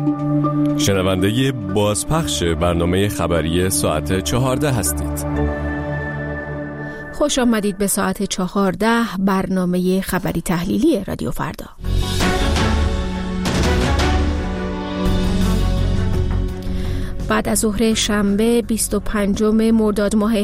شنونده بازپخش برنامه خبری ساعت 14 هستید. خوش آمدید به ساعت 14 برنامه خبری تحلیلی رادیو فردا. بعد از ظهر شنبه 25 مرداد ماه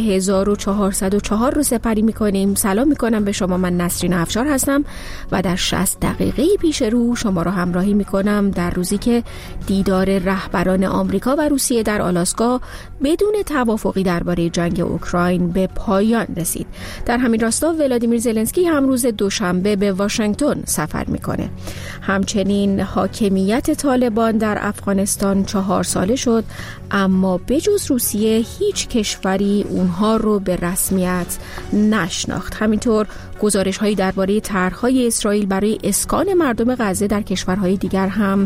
1404 رو سپری می‌کنیم. سلام می‌کنم به شما. من نسرین افشار هستم و در 60 دقیقه پیش رو شما رو همراهی می‌کنم در روزی که دیدار رهبران آمریکا و روسیه در آلاسکا بدون توافقی درباره جنگ اوکراین به پایان رسید. در همین راستا ولادیمیر زلنسکی هم روز دوشنبه به واشنگتن سفر می‌کنه. همچنین حاکمیت طالبان در افغانستان 4 ساله شد، اما بجز روسیه هیچ کشوری اونها رو به رسمیت نشناخت. همینطور گزارش‌هایی درباره طرح‌های اسرائیل برای اسکان مردم غزه در کشورهای دیگر هم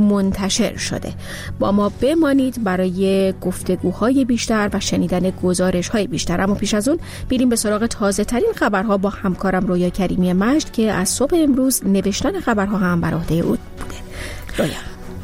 منتشر شده. با ما بمانید برای گفتگوهای بیشتر و شنیدن گزارش‌های بیشتر. اما پیش از اون بریم به سراغ تازه‌ترین خبرها با همکارم رویا کریمی مجد که از صبح امروز نوشتن خبرها هم بر عهده او بوده. رویا.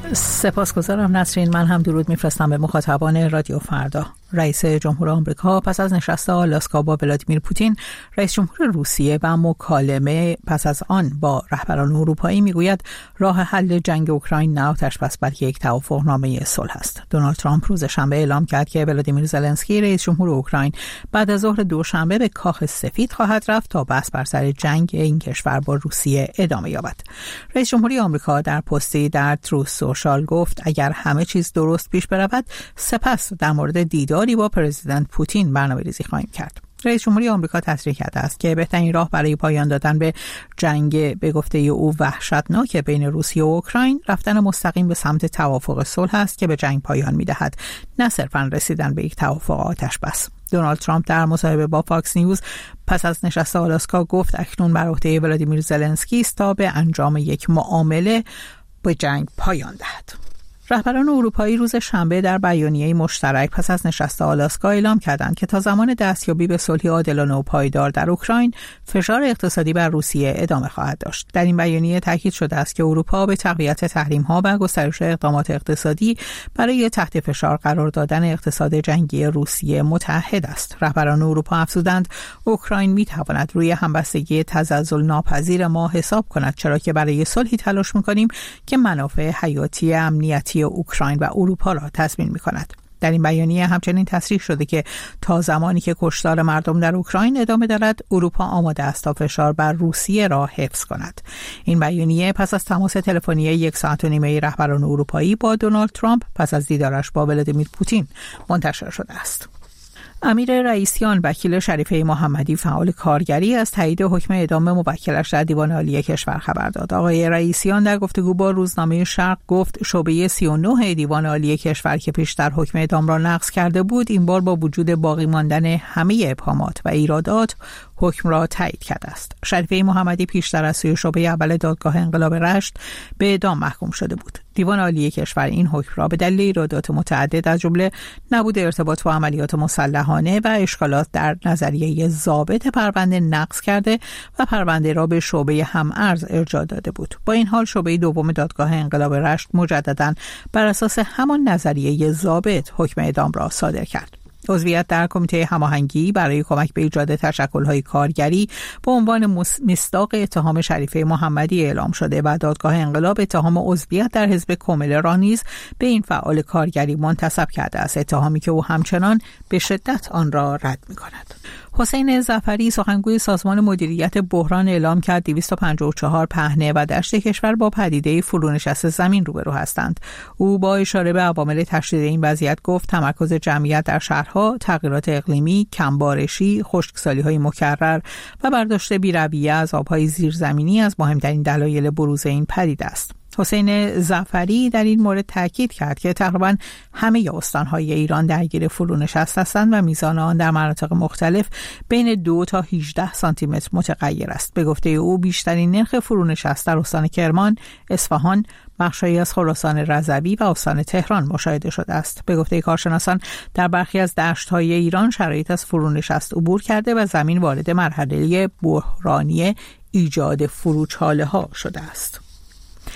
سپاسگزارم نسرین. من هم درود میفرستم به مخاطبان رادیو فردا. رئیس جمهور آمریکا پس از نشست آلاسکا با ولادیمیر پوتین رئیس جمهور روسیه و مکالمه پس از آن با رهبران اروپایی میگوید راه حل جنگ اوکراین نه آتش‌بس بلکه یک توافقنامه صلح است. دونالد ترامپ روز شنبه اعلام کرد که ولادیمیر زلنسکی رئیس جمهور اوکراین بعد از ظهر دوشنبه به کاخ سفید خواهد رفت تا بحث بر سر جنگ این کشور با روسیه ادامه یابد. رئیس جمهوری آمریکا در پستی در تروث سوشال گفت اگر همه چیز درست پیش برود سپس در مورد دیداری با پرزیدنت پوتین برنامه‌ریزی خواهیم کرد. رئیس جمهوری آمریکا تصریح کرده است که بهترین راه برای پایان دادن به جنگ به گفته او وحشتناک بین روسیه و اوکراین رفتن مستقیم به سمت توافق صلح است که به جنگ پایان می‌دهد، نه صرفاً رسیدن به یک توافق آتش‌بس. دونالد ترامپ در مصاحبه با فاکس نیوز پس از نشست آلاسکا گفت اکنون بر عهده ولادیمیر زلنسکی است تا به انجام یک معامله به جنگ پایان دهد. رهبران اروپایی روز شنبه در بیانیه مشترک پس از نشست آلاسکا اعلام کردند که تا زمان دستیابی به صلح عادلانه و پایدار در اوکراین فشار اقتصادی بر روسیه ادامه خواهد داشت. در این بیانیه تاکید شده است که اروپا به تقویت تحریم‌ها و گسترش اقدامات اقتصادی برای تحت فشار قرار دادن اقتصاد جنگی روسیه متحد است. رهبران اروپا افزودند اوکراین می‌تواند روی همبستگی تزلزل ناپذیر ما حساب کند، چرا که برای صلحی تلاش می‌کنیم که منافع حیاتی امنیتی اوکراین و اروپا را تضمین می‌کند. در این بیانیه همچنین تصریح شده که تا زمانی که کشتار مردم در اوکراین ادامه دارد، اروپا آماده است تا فشار بر روسیه را حفظ کند. این بیانیه پس از تماس تلفنی 1 ساعت و نیمه رهبران اروپایی با دونالد ترامپ پس از دیدارش با ولادیمیر پوتین منتشر شده است. امیر رئیسیان وکیل شریفه محمدی فعال کارگری از تایید حکم اعدام موکلش در دیوان عالی کشور خبر داد. آقای رئیسیان در گفتگو با روزنامه شرق گفت شعبه 39 دیوان عالی کشور که پیشتر حکم اعدام را نقض کرده بود این بار با وجود باقی ماندن همه ابهامات و ایرادات حکم را تایید کرده است. شریفه محمدی پیشتر از سوی شعبه اول دادگاه انقلاب رشت به اعدام محکوم شده بود. دیوان عالی کشور این حکم را به دلیل ایرادات متعدد از جمله نبود ارتباط با عملیات مسلحانه و اشکالات در نظریه ضابط پرونده نقض کرده و پرونده را به شعبه هم‌ارز ارجاع داده بود. با این حال شعبه دوم دادگاه انقلاب رشت مجدداً بر اساس همان نظریه ضابط حکم اعدام را صادر کرد. عضویت در کمیته هماهنگی برای کمک به ایجاد تشکل‌های کارگری به عنوان مصداق اتهام شریفه محمدی اعلام شده و دادگاه انقلاب اتهام عضویت در حزب کمیله را نیز به این فعال کارگری منتسب کرده است، اتهامی که او همچنان به شدت آن را رد می‌کند. حسین ظفری سخنگوی سازمان مدیریت بحران اعلام کرد 254 پهنه و دشت کشور با پدیده فرونشست زمین روبرو هستند. او با اشاره به عوامل تشدید این وضعیت گفت تمرکز جمعیت در شهرها، تغییرات اقلیمی، کمبارشی، خشکسالی‌های مکرر و برداشت بی‌رویه از آب‌های زیرزمینی از مهمترین دلایل بروز این پدیده است. حسین ظفری در این مورد تاکید کرد که تقریباً همه استان‌های ایران درگیر فرونشست هستند و میزان آن در مناطق مختلف بین 2 تا 18 سانتی متر متغیر است. به گفته او بیشترین نرخ فرونشست در استان کرمان، اصفهان، بخشی از خراسان رضوی و استان تهران مشاهده شده است. به گفته کارشناسان در برخی از دشت‌های ایران شرایط از فرونشست عبور کرده و زمین وارد مرحله بحرانی ایجاد فروچاله‌ها شده است.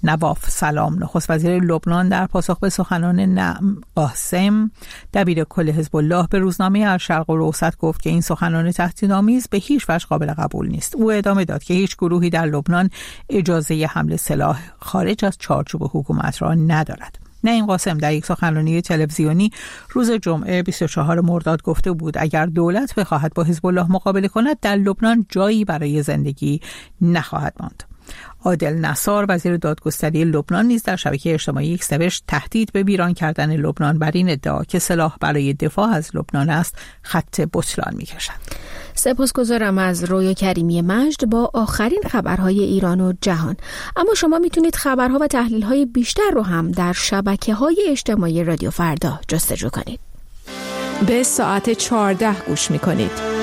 نواف سلام، نخست وزیر لبنان، در پاسخ به سخنان نعم قاسم دبیر کل حزب الله به روزنامه الشرق الاوسط گفت که این سخنان تهدیدآمیز به هیچ وجه قابل قبول نیست. او ادامه داد که هیچ گروهی در لبنان اجازه حمل سلاح خارج از چارچوب حکومت را ندارد. نعیم قاسم در یک سخنرانی تلویزیونی روز جمعه 24 مرداد گفته بود اگر دولت بخواهد با حزب الله مقابله کند در لبنان جایی برای زندگی نخواهد ماند. عادل نصار وزیر دادگستری لبنان نیز در شبکه اجتماعی ایکس نوشت تهدید به ویران کردن لبنان بر این ادعا که سلاح برای دفاع از لبنان است خط بطلان می‌کشد. سپاسگزارم از رویا کریمی مجد با آخرین خبرهای ایران و جهان. اما شما میتونید خبرها و تحلیل‌های بیشتر رو هم در شبکه‌های اجتماعی رادیو فردا جستجو کنید. به ساعت 14 گوش می‌کنید.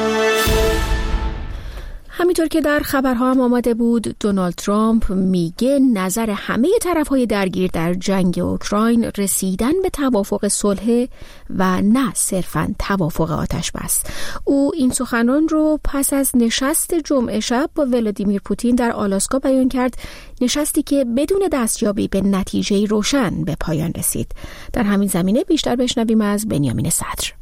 همینطور که در خبرها هم آماده بود، دونالد ترامپ میگه نظر همه طرف‌های درگیر در جنگ اوکراین رسیدن به توافق صلح و نه صرفاً توافق آتش بس. او این سخنان رو پس از نشست جمعه شب با ولادیمیر پوتین در آلاسکا بیان کرد، نشستی که بدون دستیابی به نتیجه روشن به پایان رسید. در همین زمینه بیشتر بشنویم از بنیامین صدر.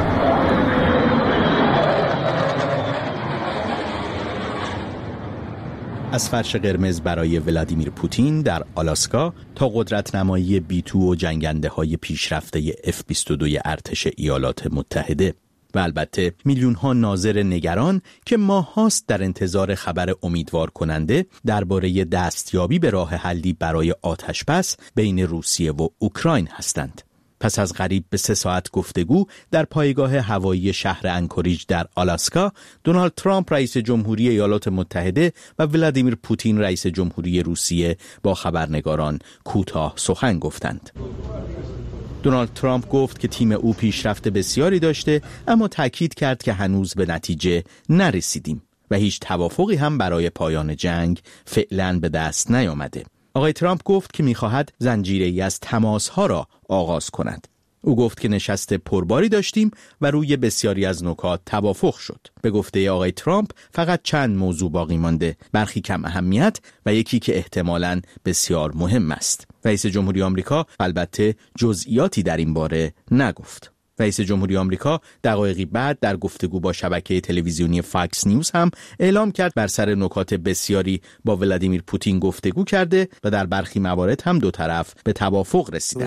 از فرش قرمز برای ولادیمیر پوتین در آلاسکا تا قدرت نمایی B-2 و جنگنده های پیشرفته F-22 ارتش ایالات متحده و البته میلیون ها ناظر نگران که ماهاست در انتظار خبر امیدوار کننده درباره دستیابی به راه حلی برای آتشبس بین روسیه و اوکراین هستند. پس از قریب به 3 ساعت گفتگو در پایگاه هوایی شهر انکوریج در آلاسکا، دونالد ترامپ رئیس جمهوری ایالات متحده و ولادیمیر پوتین رئیس جمهوری روسیه با خبرنگاران کوتاه سخن گفتند. دونالد ترامپ گفت که تیم او پیشرفت بسیاری داشته، اما تاکید کرد که هنوز به نتیجه نرسیدیم و هیچ توافقی هم برای پایان جنگ فعلاً به دست نیامده. آقای ترامپ گفت که می‌خواهد زنجیره‌ای از تماس‌ها را آغاز کند. او گفت که نشست پرباری داشتیم و روی بسیاری از نکات توافق شد. به گفته آقای ترامپ فقط چند موضوع باقی مانده، برخی کم اهمیت و یکی که احتمالاً بسیار مهم است. رئیس جمهوری آمریکا البته جزئیاتی در این باره نگفت. رئیس جمهوری آمریکا دقایقی بعد در گفتگو با شبکه تلویزیونی فاکس نیوز هم اعلام کرد بر سر نکات بسیاری با ولادیمیر پوتین گفتگو کرده و در برخی موارد هم دو طرف به توافق رسیدند.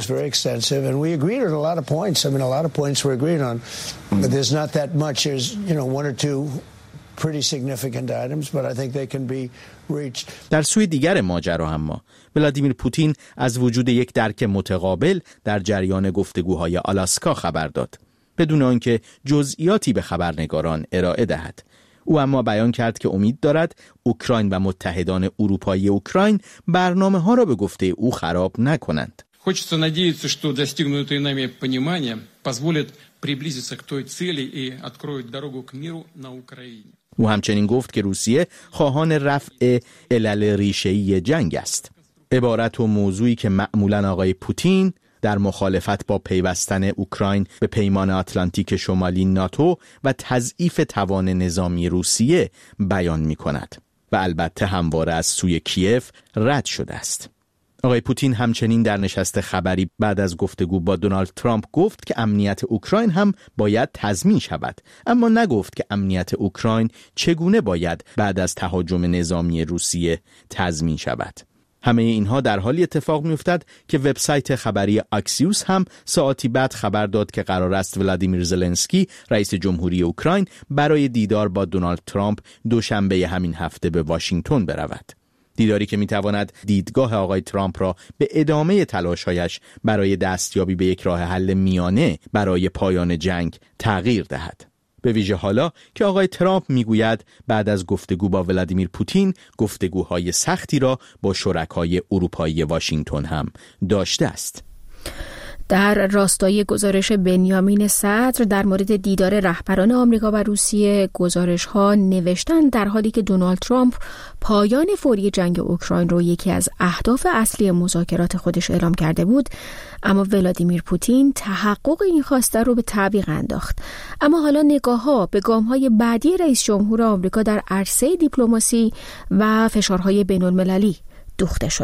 در سوی دیگر ماجرا اما ولادیمیر پوتین از وجود یک درک متقابل در جریان گفتگوهای آلاسکا خبر داد، بدون آنکه جزئیاتی به خبرنگاران ارائه دهد. او اما بیان کرد که امید دارد اوکراین و متحدان اروپایی اوکراین برنامه‌ها را به گفته او خراب نکنند. Хочется надеяться, что достигнутое нами понимание позволит приблизиться к той цели и откроет дорогу к миру на Украине. او همچنین گفت که روسیه خواهان رفع علل ریشه‌ای جنگ است. عبارت و موضوعی که معمولاً آقای پوتین در مخالفت با پیوستن اوکراین به پیمان آتلانتیک شمالی ناتو و تضعیف توان نظامی روسیه بیان می‌کند و البته همواره از سوی کیف رد شده است. آقای پوتین همچنین در نشست خبری بعد از گفتگو با دونالد ترامپ گفت که امنیت اوکراین هم باید تضمین شود، اما نگفت که امنیت اوکراین چگونه باید بعد از تهاجم نظامی روسیه تضمین شود. همه اینها در حالی اتفاق می‌افتد که وبسایت خبری اکسیوس هم ساعتی بعد خبر داد که قرار است ولادیمیر زلنسکی رئیس جمهوری اوکراین برای دیدار با دونالد ترامپ دوشنبه همین هفته به واشنگتن برود. دیداری که میتواند دیدگاه آقای ترامپ را به ادامه تلاش‌هایش برای دستیابی به یک راه حل میانه برای پایان جنگ تغییر دهد. به ویژه حالا که آقای ترامپ میگوید بعد از گفتگو با ولادیمیر پوتین گفتگوهای سختی را با شرکای اروپایی واشنگتن هم داشته است. در راستای گزارش بنیامین صدر در مورد دیدار رهبران آمریکا و روسیه، گزارش‌ها نوشتن در حالی که دونالد ترامپ پایان فوری جنگ اوکراین رو یکی از اهداف اصلی مذاکرات خودش اعلام کرده بود، اما ولادیمیر پوتین تحقق این خواسته رو به تعویق انداخت. اما حالا نگاه‌ها به گام‌های بعدی رئیس جمهور آمریکا در عرصه دیپلماسی و فشارهای بین‌المللی دوخته شده.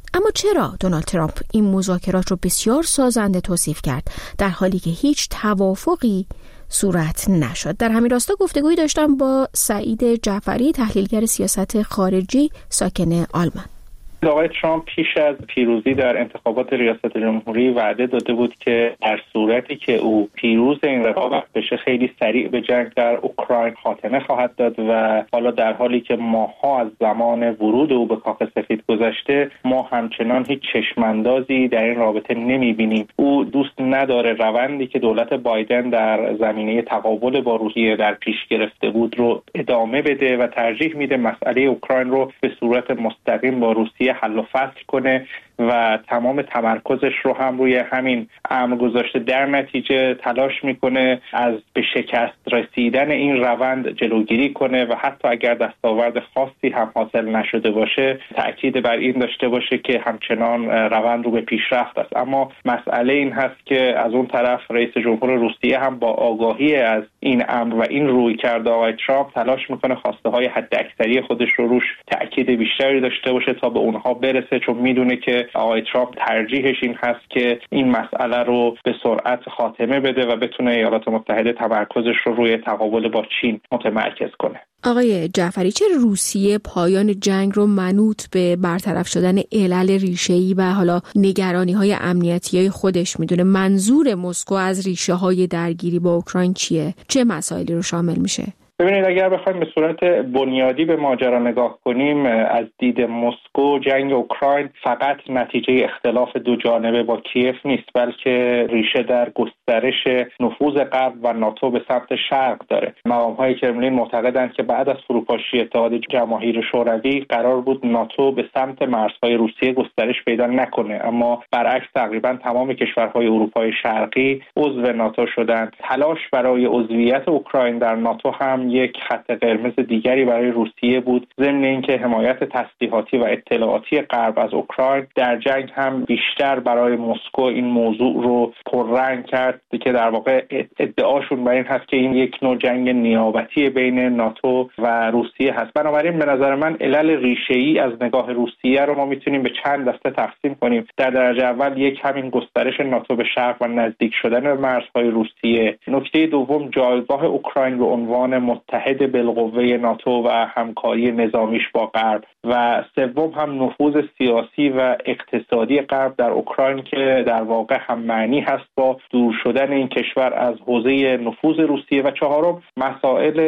اما چرا دونالد ترامپ این مذاکرات رو بسیار سازنده توصیف کرد در حالی که هیچ توافقی صورت نشد؟ در همین راستا گفتگویی داشتم با سعید جعفری، تحلیلگر سیاست خارجی ساکن آلمان. آقای ترامپ پیش از پیروزی در انتخابات ریاست جمهوری وعده داده بود که در صورتی که او پیروز این رقابت بشه خیلی سریع به جنگ در اوکراین خاتمه خواهد داد و حالا در حالی که ماه‌ها از زمان ورود او به کاخ سفید گذشته ما همچنان هیچ چشماندازی در این رابطه نمی‌بینیم. او دوست نداره روندی که دولت بایدن در زمینه تقابل با روسیه در پیش گرفته بود رو ادامه بده و ترجیح میده مسئله اوکراین رو به صورت مستقیم با روسیه حل و فصل کنه و تمام تمرکزش رو هم روی همین امر گذاشته. در نتیجه تلاش میکنه از به شکست رسیدن این روند جلوگیری کنه و حتی اگر دستاورد خاصی هم حاصل نشده باشه تأکید بر این داشته باشه که همچنان روند رو به پیشرفت است. اما مسئله این هست که از اون طرف رئیس جمهور روسیه هم با آگاهی از این امر و این رویکرد آقای ترامپ تلاش میکنه خواسته های حداکثری خودش رو روش تأکید بیشتری داشته باشه تا به اونها برسه، چون میدونه که آقای ترامپ ترجیحش این هست که این مسئله رو به سرعت خاتمه بده و بتونه ایالات متحده تمرکزش رو روی تقابل با چین متمرکز کنه. آقای جعفری، چرا روسیه پایان جنگ رو منوط به برطرف شدن علل ریشه‌ای و حالا نگرانی‌های امنیتی خودش میدونه؟ منظور مسکو از ریشه‌های درگیری با اوکراین چیه؟ چه مسائلی رو شامل میشه؟ ببینید، اگر بخوایم به صورت بنیادی به ماجرا نگاه کنیم، از دید مسکو جنگ اوکراین فقط نتیجه اختلاف دو جانبه با کیف نیست، بلکه ریشه در گسترش نفوذ غرب و ناتو به سمت شرق داره. مقام‌های کرملین معتقدند که بعد از فروپاشی اتحاد جماهیر شوروی قرار بود ناتو به سمت مرزهای روسیه گسترش پیدا نکنه، اما برعکس تقریبا تمام کشورهای اروپای شرقی عضو ناتو شدند. تلاش برای عضویت اوکراین در ناتو هم یک خط قرمز دیگری برای روسیه بود، ضمن اینکه حمایت تسلیحاتی و اطلاعاتی غرب از اوکراین در جنگ هم بیشتر برای مسکو این موضوع رو پررنگ کرد که در واقع ادعاشون بر این هست که این یک نوع جنگ نیابتی بین ناتو و روسیه هست. بنابراین به نظر من علل ریشه‌ای از نگاه روسیه رو ما میتونیم به چند دسته تقسیم کنیم. در درجه اول یک همین گسترش ناتو به شرق و نزدیک شدن به مرزهای روسیه. نکته دوم جایگاه اوکراین به عنوان متحد بالقوه ناتو و همکاری نظامیش با غرب و سوم هم نفوذ سیاسی و اقتصادی غرب در اوکراین که در واقع هم معنی هست با دور شدن این کشور از حوزه نفوذ روسیه و چهارم مسائل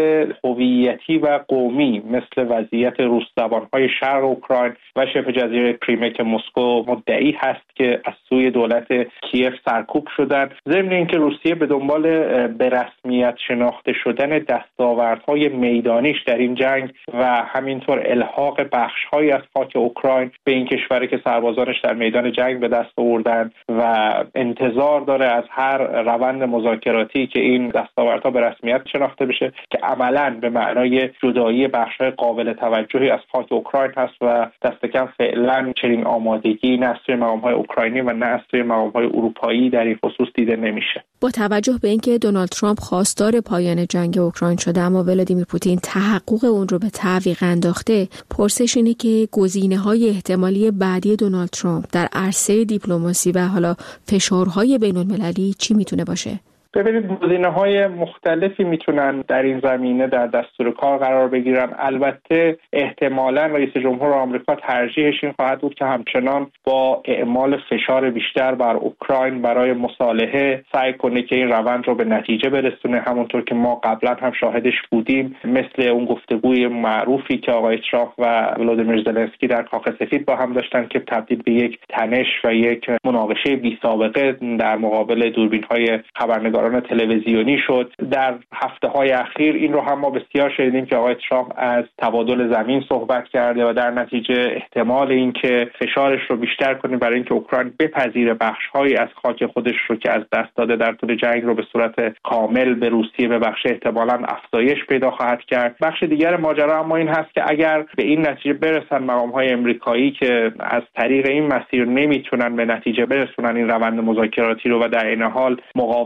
هویتی و قومی مثل وضعیت روس زبانهای شرق اوکراین و شبه جزیره کریمه که مسکو مدعی هست که از سوی دولت کیف سرکوب شدن. ضمن اینکه روسیه به دنبال به رسمیت شناخته شدن دستاوردهای میدانیش در این جنگ و همینطور الحاق بخش‌هایی از خاک اوکراین به این کشوری که سربازانش در میدان جنگ به دست آوردن و انتظار داره از هر روند مذاکراتی که این دستاوردها به رسمیت شناخته بشه که عملاً به معنای جدایی بخش‌های قابل توجهی از خاک اوکراین هست و دست کم فعلاً چنین آمادگی نه از سوی مقام‌های اوکراینی و نه از سوی مقام‌های اروپایی در این خصوص دیده نمیشه. با توجه به اینکه دونالد ترامپ خواستار پایان جنگ اوکراین شده اما ولادیمیر پوتین تحقق اون رو به تعویق انداخته، پرسش اینه که گزینه‌های احتمالی بعدی دونالد ترامپ در عرصه دیپلماسی و حالا فشارهای بین‌المللی چی میتونه باشه؟ ببینید، گزینه‌های مختلفی میتونن در این زمینه در دستور کار قرار بگیرن. البته احتمالاً رئیس جمهور آمریکا ترجیحش این خواهد بود که همچنان با اعمال فشار بیشتر بر اوکراین برای مصالحه سعی کنه که این روند رو به نتیجه برسونه، همونطور که ما قبلا هم شاهدش بودیم، مثل اون گفتگوی معروفی که آقای ترامپ و ولادیمیر زلنسکی در کاخ سفید با هم داشتن که تبدیل به یک تنش و یک مناقشه بی‌سابقه در مقابل دوربین‌های خبرنگاران تلویزیونی شد. در هفته‌های اخیر این رو هم ما بسیار شنیدیم که آقای ترامپ از تبادل زمین صحبت کرده و در نتیجه احتمال این که فشارش رو بیشتر کنه برای اینکه اوکراین بپذیره بخش‌هایی از خاک خودش رو که از دست داده در طول جنگ رو به صورت کامل به روسیه ببخشه احتمالاً افزایش پیدا خواهد کرد. بخش دیگر ماجرا اما این هست که اگر به این نتیجه برسن مقام‌های آمریکایی که از طریق این مسیر نمیتونن به نتیجه برسونن این روند مذاکراتی رو و در این حال مقاومت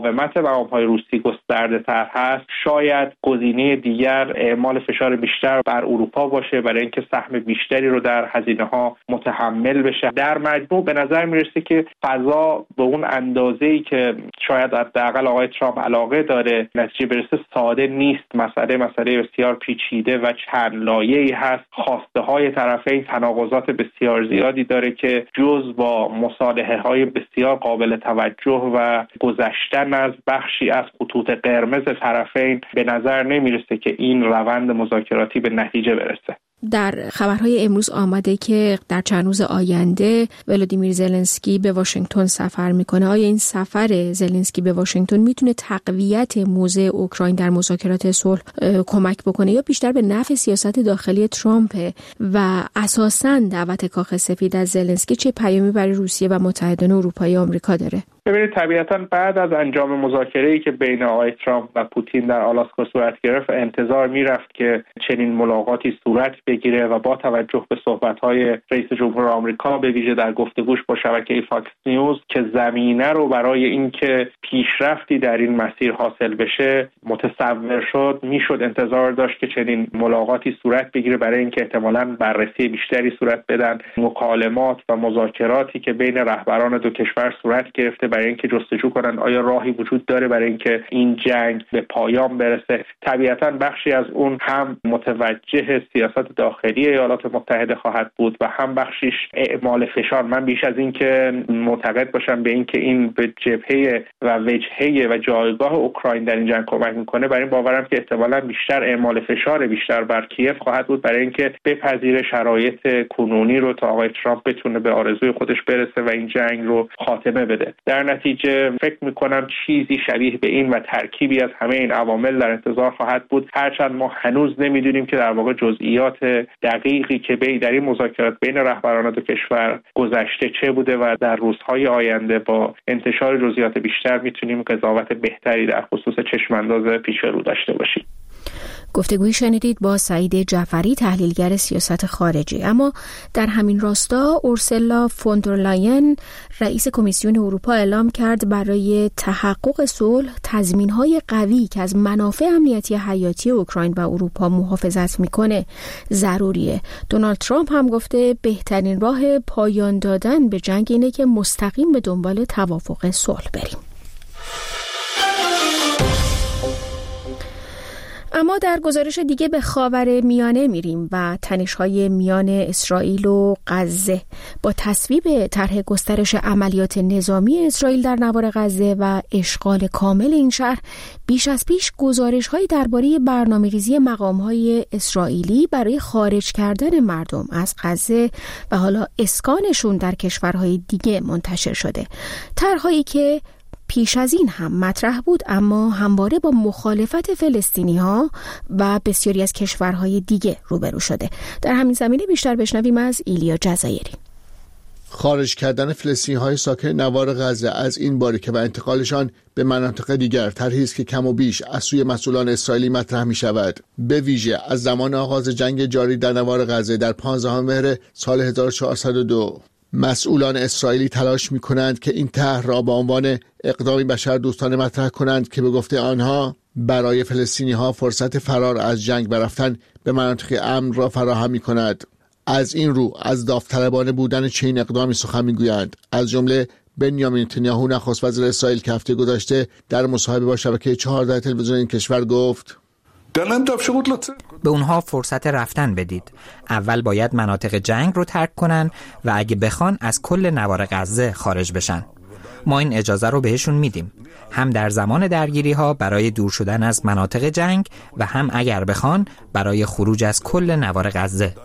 پیام‌های روسی گسترده‌تر هست، شاید گزینه دیگر اعمال فشار بیشتر بر اروپا باشه برای اینکه سهم بیشتری رو در هزینه‌ها متحمل بشه. در مجموع به نظر میرسه که فضا به اون اندازه‌ای که شاید حداقل آقای ترامپ علاقه داره نتیجه برسه ساده نیست. مسئله بسیار پیچیده و چند لایه‌ای هست. خواسته‌های طرفین تناقضات بسیار زیادی داره که جز با مصالحه‌های بسیار قابل توجه و گذشتن از بخشی از خطوط قرمز طرفین به نظر نمیرسه که این روند مذاکراتی به نتیجه برسه. در خبرهای امروز آمده که در چند روز آینده ولادیمیر زلنسکی به واشنگتن سفر میکنه. آیا این سفر زلنسکی به واشنگتن میتونه تقویت موضع اوکراین در مذاکرات صلح کمک بکنه یا بیشتر به نفع سیاست داخلی ترامپ و اساساً دعوت کاخ سفید از زلنسکی چه پیامی برای روسیه و متحدان اروپایی و آمریکا داره؟ ببینید طبیعتاً بعد از انجام مذاکره‌ای که بین آقای ترامپ و پوتین در آلاسکا صورت گرفت انتظار میرفت که چنین ملاقاتی صورت بگیره و با توجه به صحبت‌های رئیس جمهور آمریکا به ویژه در گفتگوش با شبکه فاکس نیوز که زمینه رو برای اینکه پیشرفتی در این مسیر حاصل بشه متصور شد، میشد انتظار داشت که چنین ملاقاتی صورت بگیره برای اینکه احتمالاً بررسی بیشتری صورت بدن. مکالمات و مذاکراتی که بین رهبران دو کشور صورت گرفته برای اینکه جستجو کنن آیا راهی وجود داره برای اینکه این جنگ به پایان برسه. طبیعتاً بخشی از اون هم متوجه سیاست داخلی ایالات متحده خواهد بود و هم بخشیش اعمال فشار. من بیش از این که معتقد باشم به این که این به جبهه و وجهه و جایگاه اوکراین در این جنگ کمک میکنه، برای این باورم که احتمالاً بیشتر اعمال فشار بیشتر بر کیف خواهد بود برای اینکه بپذیره شرایط کنونی رو تا آقای ترامپ بتونه به آرزوی خودش برسه و این جنگ رو خاتمه بده. در نتیجه فکر میکنم چیزی شبیه به این و ترکیبی از همه این عوامل در انتظار خواهد بود، هرچند ما هنوز نمیدونیم که در واقع جزئیات دقیقی که در این مذاکرات بین رهبران دو کشور گذشته چه بوده و در روزهای آینده با انتشار جزئیات بیشتر میتونیم قضاوت بهتری در خصوص چشمانداز پیش رو داشته باشیم. گفتگویی شنیدید با سعید جعفری تحلیلگر سیاست خارجی. اما در همین راستا اورسولا فون در لاین رئیس کمیسیون اروپا اعلام کرد برای تحقق صلح تضمین‌های قوی که از منافع امنیتی حیاتی اوکراین و اروپا محافظت میکنه ضروریه. دونالد ترامپ هم گفته بهترین راه پایان دادن به جنگ اینه که مستقیم به دنبال توافق صلح بریم. اما در گزارش دیگه به خاورمیانه میریم و تنش‌های میان اسرائیل و غزه با تصویب طرح گسترش عملیات نظامی اسرائیل در نوار غزه و اشغال کامل این شهر، بیش از پیش گزارش‌هایی درباره برنامه‌ریزی مقام‌های اسرائیلی برای خارج کردن مردم از غزه و حالا اسکانشون در کشورهای دیگه منتشر شده. طرح‌هایی که پیش از این هم مطرح بود اما همواره با مخالفت فلسطینی‌ها و بسیاری از کشورهای دیگه روبرو شده. در همین زمینه بیشتر بشنویم از ایلیا جزایری. خارج کردن فلسطینی‌های ساکن نوار غزه از این باریکه و انتقالشان به مناطق دیگر طرحی است که کم و بیش از سوی مسئولان اسرائیلی مطرح می‌شود. به ویژه از زمان آغاز جنگ جاری در نوار غزه در 15 مهر سال 1402 مسئولان اسرائیلی تلاش می‌کنند که این طرح را به عنوان اقدامی بشردوستانه مطرح کنند که به گفته آنها برای فلسطینی‌ها فرصت فرار از جنگ و رفتن به مناطق امن را فراهم می‌کند. از این رو از داوطلبانه بودن چنین اقدامی سخن می‌گویند. از جمله بنیامین نتانیاهو نخست وزیر اسرائیل که هفته گذشته در مصاحبه با شبکه 14 تلویزیون این کشور گفت به اونها فرصت رفتن بدید. اول باید مناطق جنگ رو ترک کنن و اگه بخوان از کل نوار غزه خارج بشن. ما این اجازه رو بهشون میدیم، هم در زمان درگیری ها برای دور شدن از مناطق جنگ و هم اگر بخوان برای خروج از کل نوار غزه.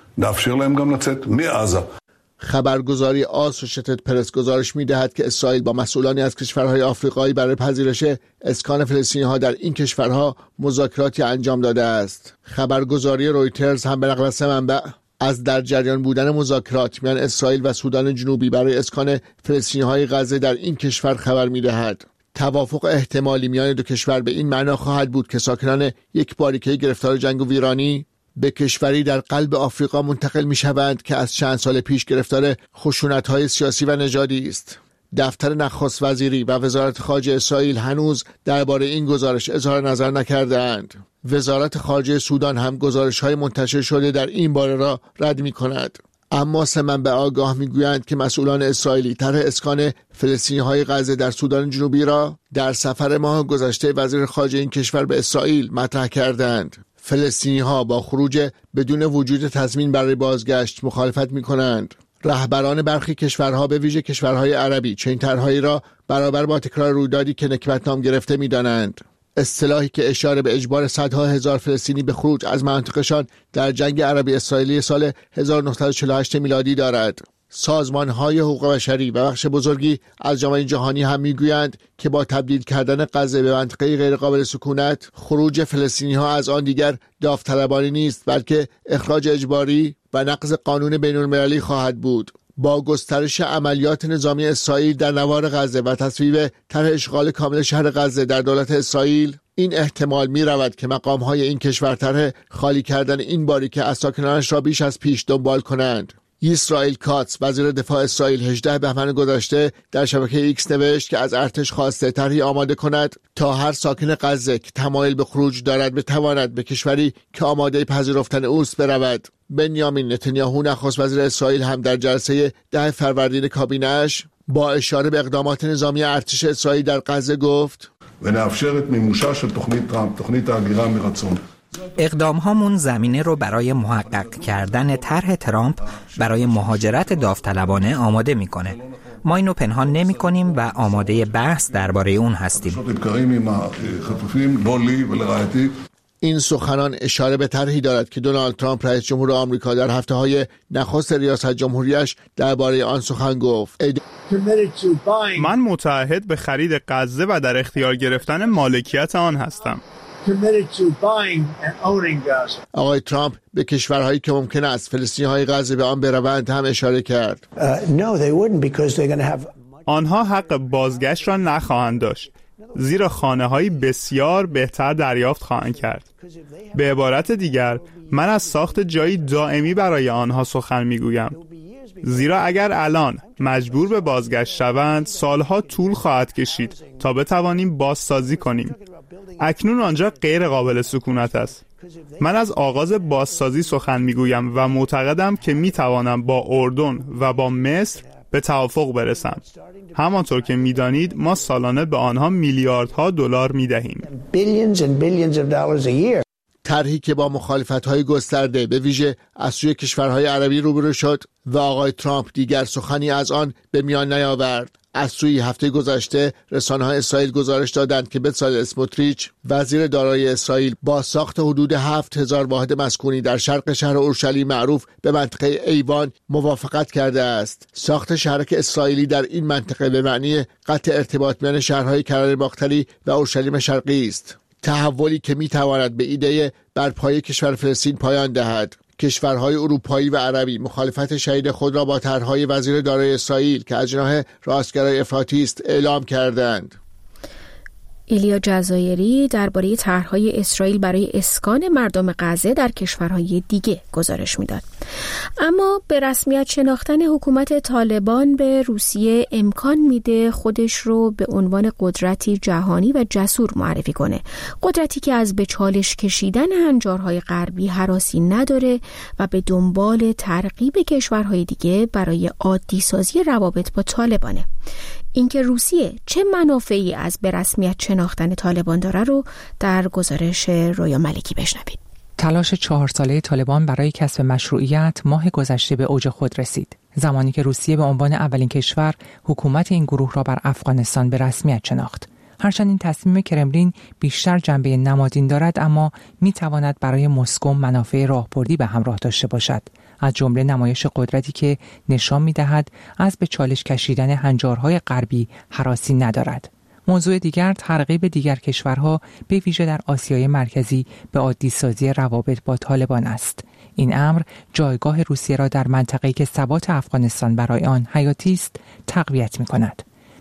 خبرگزاری آسوشیتد پرس گزارش می‌دهد که اسرائیل با مسئولانی از کشورهای آفریقایی برای پذیرش اسکان فلسطینی‌ها در این کشورها مذاکراتی انجام داده است. خبرگزاری رویترز هم به نقل از منبع از در جریان بودن مذاکرات میان اسرائیل و سودان جنوبی برای اسکان فلسطینی‌های غزه در این کشور خبر می‌دهد. توافق احتمالی میان دو کشور به این معنا خواهد بود که ساکنان یک باریکه گرفتار جنگ و ویرانی به کشوری در قلب آفریقا منتقل می شوند که از چند سال پیش گرفتار خشونت‌های سیاسی و نژادی است. دفتر نخست وزیری و وزارت خارجه اسرائیل هنوز درباره این گزارش اظهار نظر نکرده‌اند. وزارت خارجه سودان هم گزارش‌های منتشر شده در این باره را رد می‌کند. اما سه منبع آگاه میگویند که مسئولان اسرائیلی طرح اسکان فلسطینی‌های غزه در سودان جنوبی را در سفر ماه گذشته وزیر خارجه این کشور به اسرائیل مطرح کردند. فلسطینی‌ها با خروج بدون وجود تضمین برای بازگشت مخالفت می‌کنند. رهبران برخی کشورها به ویژه کشورهای عربی چنین طرح‌هایی را برابر با تکرار رویدادی که نکبت نام گرفته می‌دانند. اصطلاحی که اشاره به اجبار صدها هزار فلسطینی به خروج از مناطقشان در جنگ عربی اسرائیلی سال 1948 میلادی دارد. سازمان‌های حقوق بشری و بخش بزرگی از جامعه جهانی هم می‌گویند که با تبدیل کردن غزه به منطقه غیرقابل سکونت، خروج فلسطینی‌ها از آن دیگر داوطلبانه نیست، بلکه اخراج اجباری و نقض قانون بین‌المللی خواهد بود. با گسترش عملیات نظامی اسرائیل در نوار غزه و تصویب طرح اشغال کامل شهر غزه در دولت اسرائیل، این احتمال می رود که مقام‌های این کشور طرح خالی کردن این باریکه از ساکنانش را بیش از پیش دنبال کنند. اسرائیل کاتس وزیر دفاع اسرائیل 18 بهمن گذشته در شبکه ایکس نوشت که از ارتش خواسته طرحی آماده کند تا هر ساکن غزه که تمایل به خروج دارد بتواند به کشوری که آماده پذیرفتن اوست برود. بنیامین نتانیاهو نخست وزیر اسرائیل هم در جلسه 10 فروردین کابینه‌اش با اشاره به اقدامات نظامی ارتش اسرائیل در غزه گفت: اقدام هامون زمینه رو برای محقق کردن طرح ترامپ برای مهاجرت داوطلبانه آماده میکنه. ما اینو پنهان نمی کنیم و آماده بحث درباره اون هستیم. این سخنان اشاره به طرحی دارد که دونالد ترامپ رئیس جمهور آمریکا در هفته‌های نخست ریاست جمهوریش درباره آن سخن گفت. من متعهد به خرید غزه و در اختیار گرفتن مالکیت آن هستم. آقای ترامپ به کشورهایی که ممکن است فلسطینی‌های غزه به آن بروند هم اشاره کرد. آنها حق بازگشت را نخواهند داشت، زیرا خانه‌های بسیار بهتر دریافت خواهند کرد. به عبارت دیگر، من از ساخت جایی دائمی برای آنها سخن میگویم، زیرا اگر الان مجبور به بازگشت شوند، سالها طول خواهد کشید تا بتوانیم بازسازی کنیم. اکنون آنجا غیر قابل سکونت است. من از آغاز بازسازی سخن میگویم و معتقدم که میتوانم با اردن و با مصر به توافق برسم. همانطور که میدانید ما سالانه به آنها میلیاردها دلار میدهیم. طرحی که با مخالفت‌های گسترده به ویژه از سوی کشورهای عربی روبرو شد و آقای ترامپ دیگر سخنی از آن به میان نیاورد. از سوی هفته گذشته رسانه‌های اسرائیل گزارش دادند که بتسال اسموتریچ وزیر دارایی اسرائیل با ساخت حدود 7000 واحد مسکونی در شرق شهر اورشلیم معروف به منطقه ایوان موافقت کرده است. ساخت شهرک اسرائیلی در این منطقه به معنی قطع ارتباط میان شهرهای کرانه باختری و اورشلیم شرقی است. تحولی که میتواند به ایده برپایی کشور فلسطین پایان دهد. کشورهای اروپایی و عربی مخالفت شدید خود را با طرحهای وزیر دارایی اسرائیل که از جناح راستگرای افراطی است اعلام کردند. ایلیا جزایری درباره طرحهای اسرائیل برای اسکان مردم غزه در کشورهای دیگه گزارش میداد. اما به رسمیت شناختن حکومت طالبان به روسیه امکان میده خودش رو به عنوان قدرتی جهانی و جسور معرفی کنه. قدرتی که از به چالش کشیدن هنجارهای غربی هراسی نداره و به دنبال ترغیب کشورهای دیگه برای عادی سازی روابط با طالبانه. اینکه روسیه چه منافعی از به رسمیت شناختن طالبان داره رو در گزارش رویا ملکی بشنوید. تلاش 4 ساله طالبان برای کسب مشروعیت ماه گذشته به اوج خود رسید، زمانی که روسیه به عنوان اولین کشور حکومت این گروه را بر افغانستان به رسمیت شناخت. هرچند این تصمیم کرملین بیشتر جنبه نمادین دارد، اما میتواند برای مسکو منافع راهبردی به همراه داشته باشد، از جمله نمایش قدرتی که نشان می‌دهد از به چالش کشیدن هنجارهای غربی هراسی ندارد. موضوع دیگر ترغیب دیگر کشورها به ویژه در آسیای مرکزی به عادی سازی روابط با طالبان است. این امر جایگاه روسیه را در منطقه‌ای که ثبات افغانستان برای آن حیاتی است تقویت می‌کند.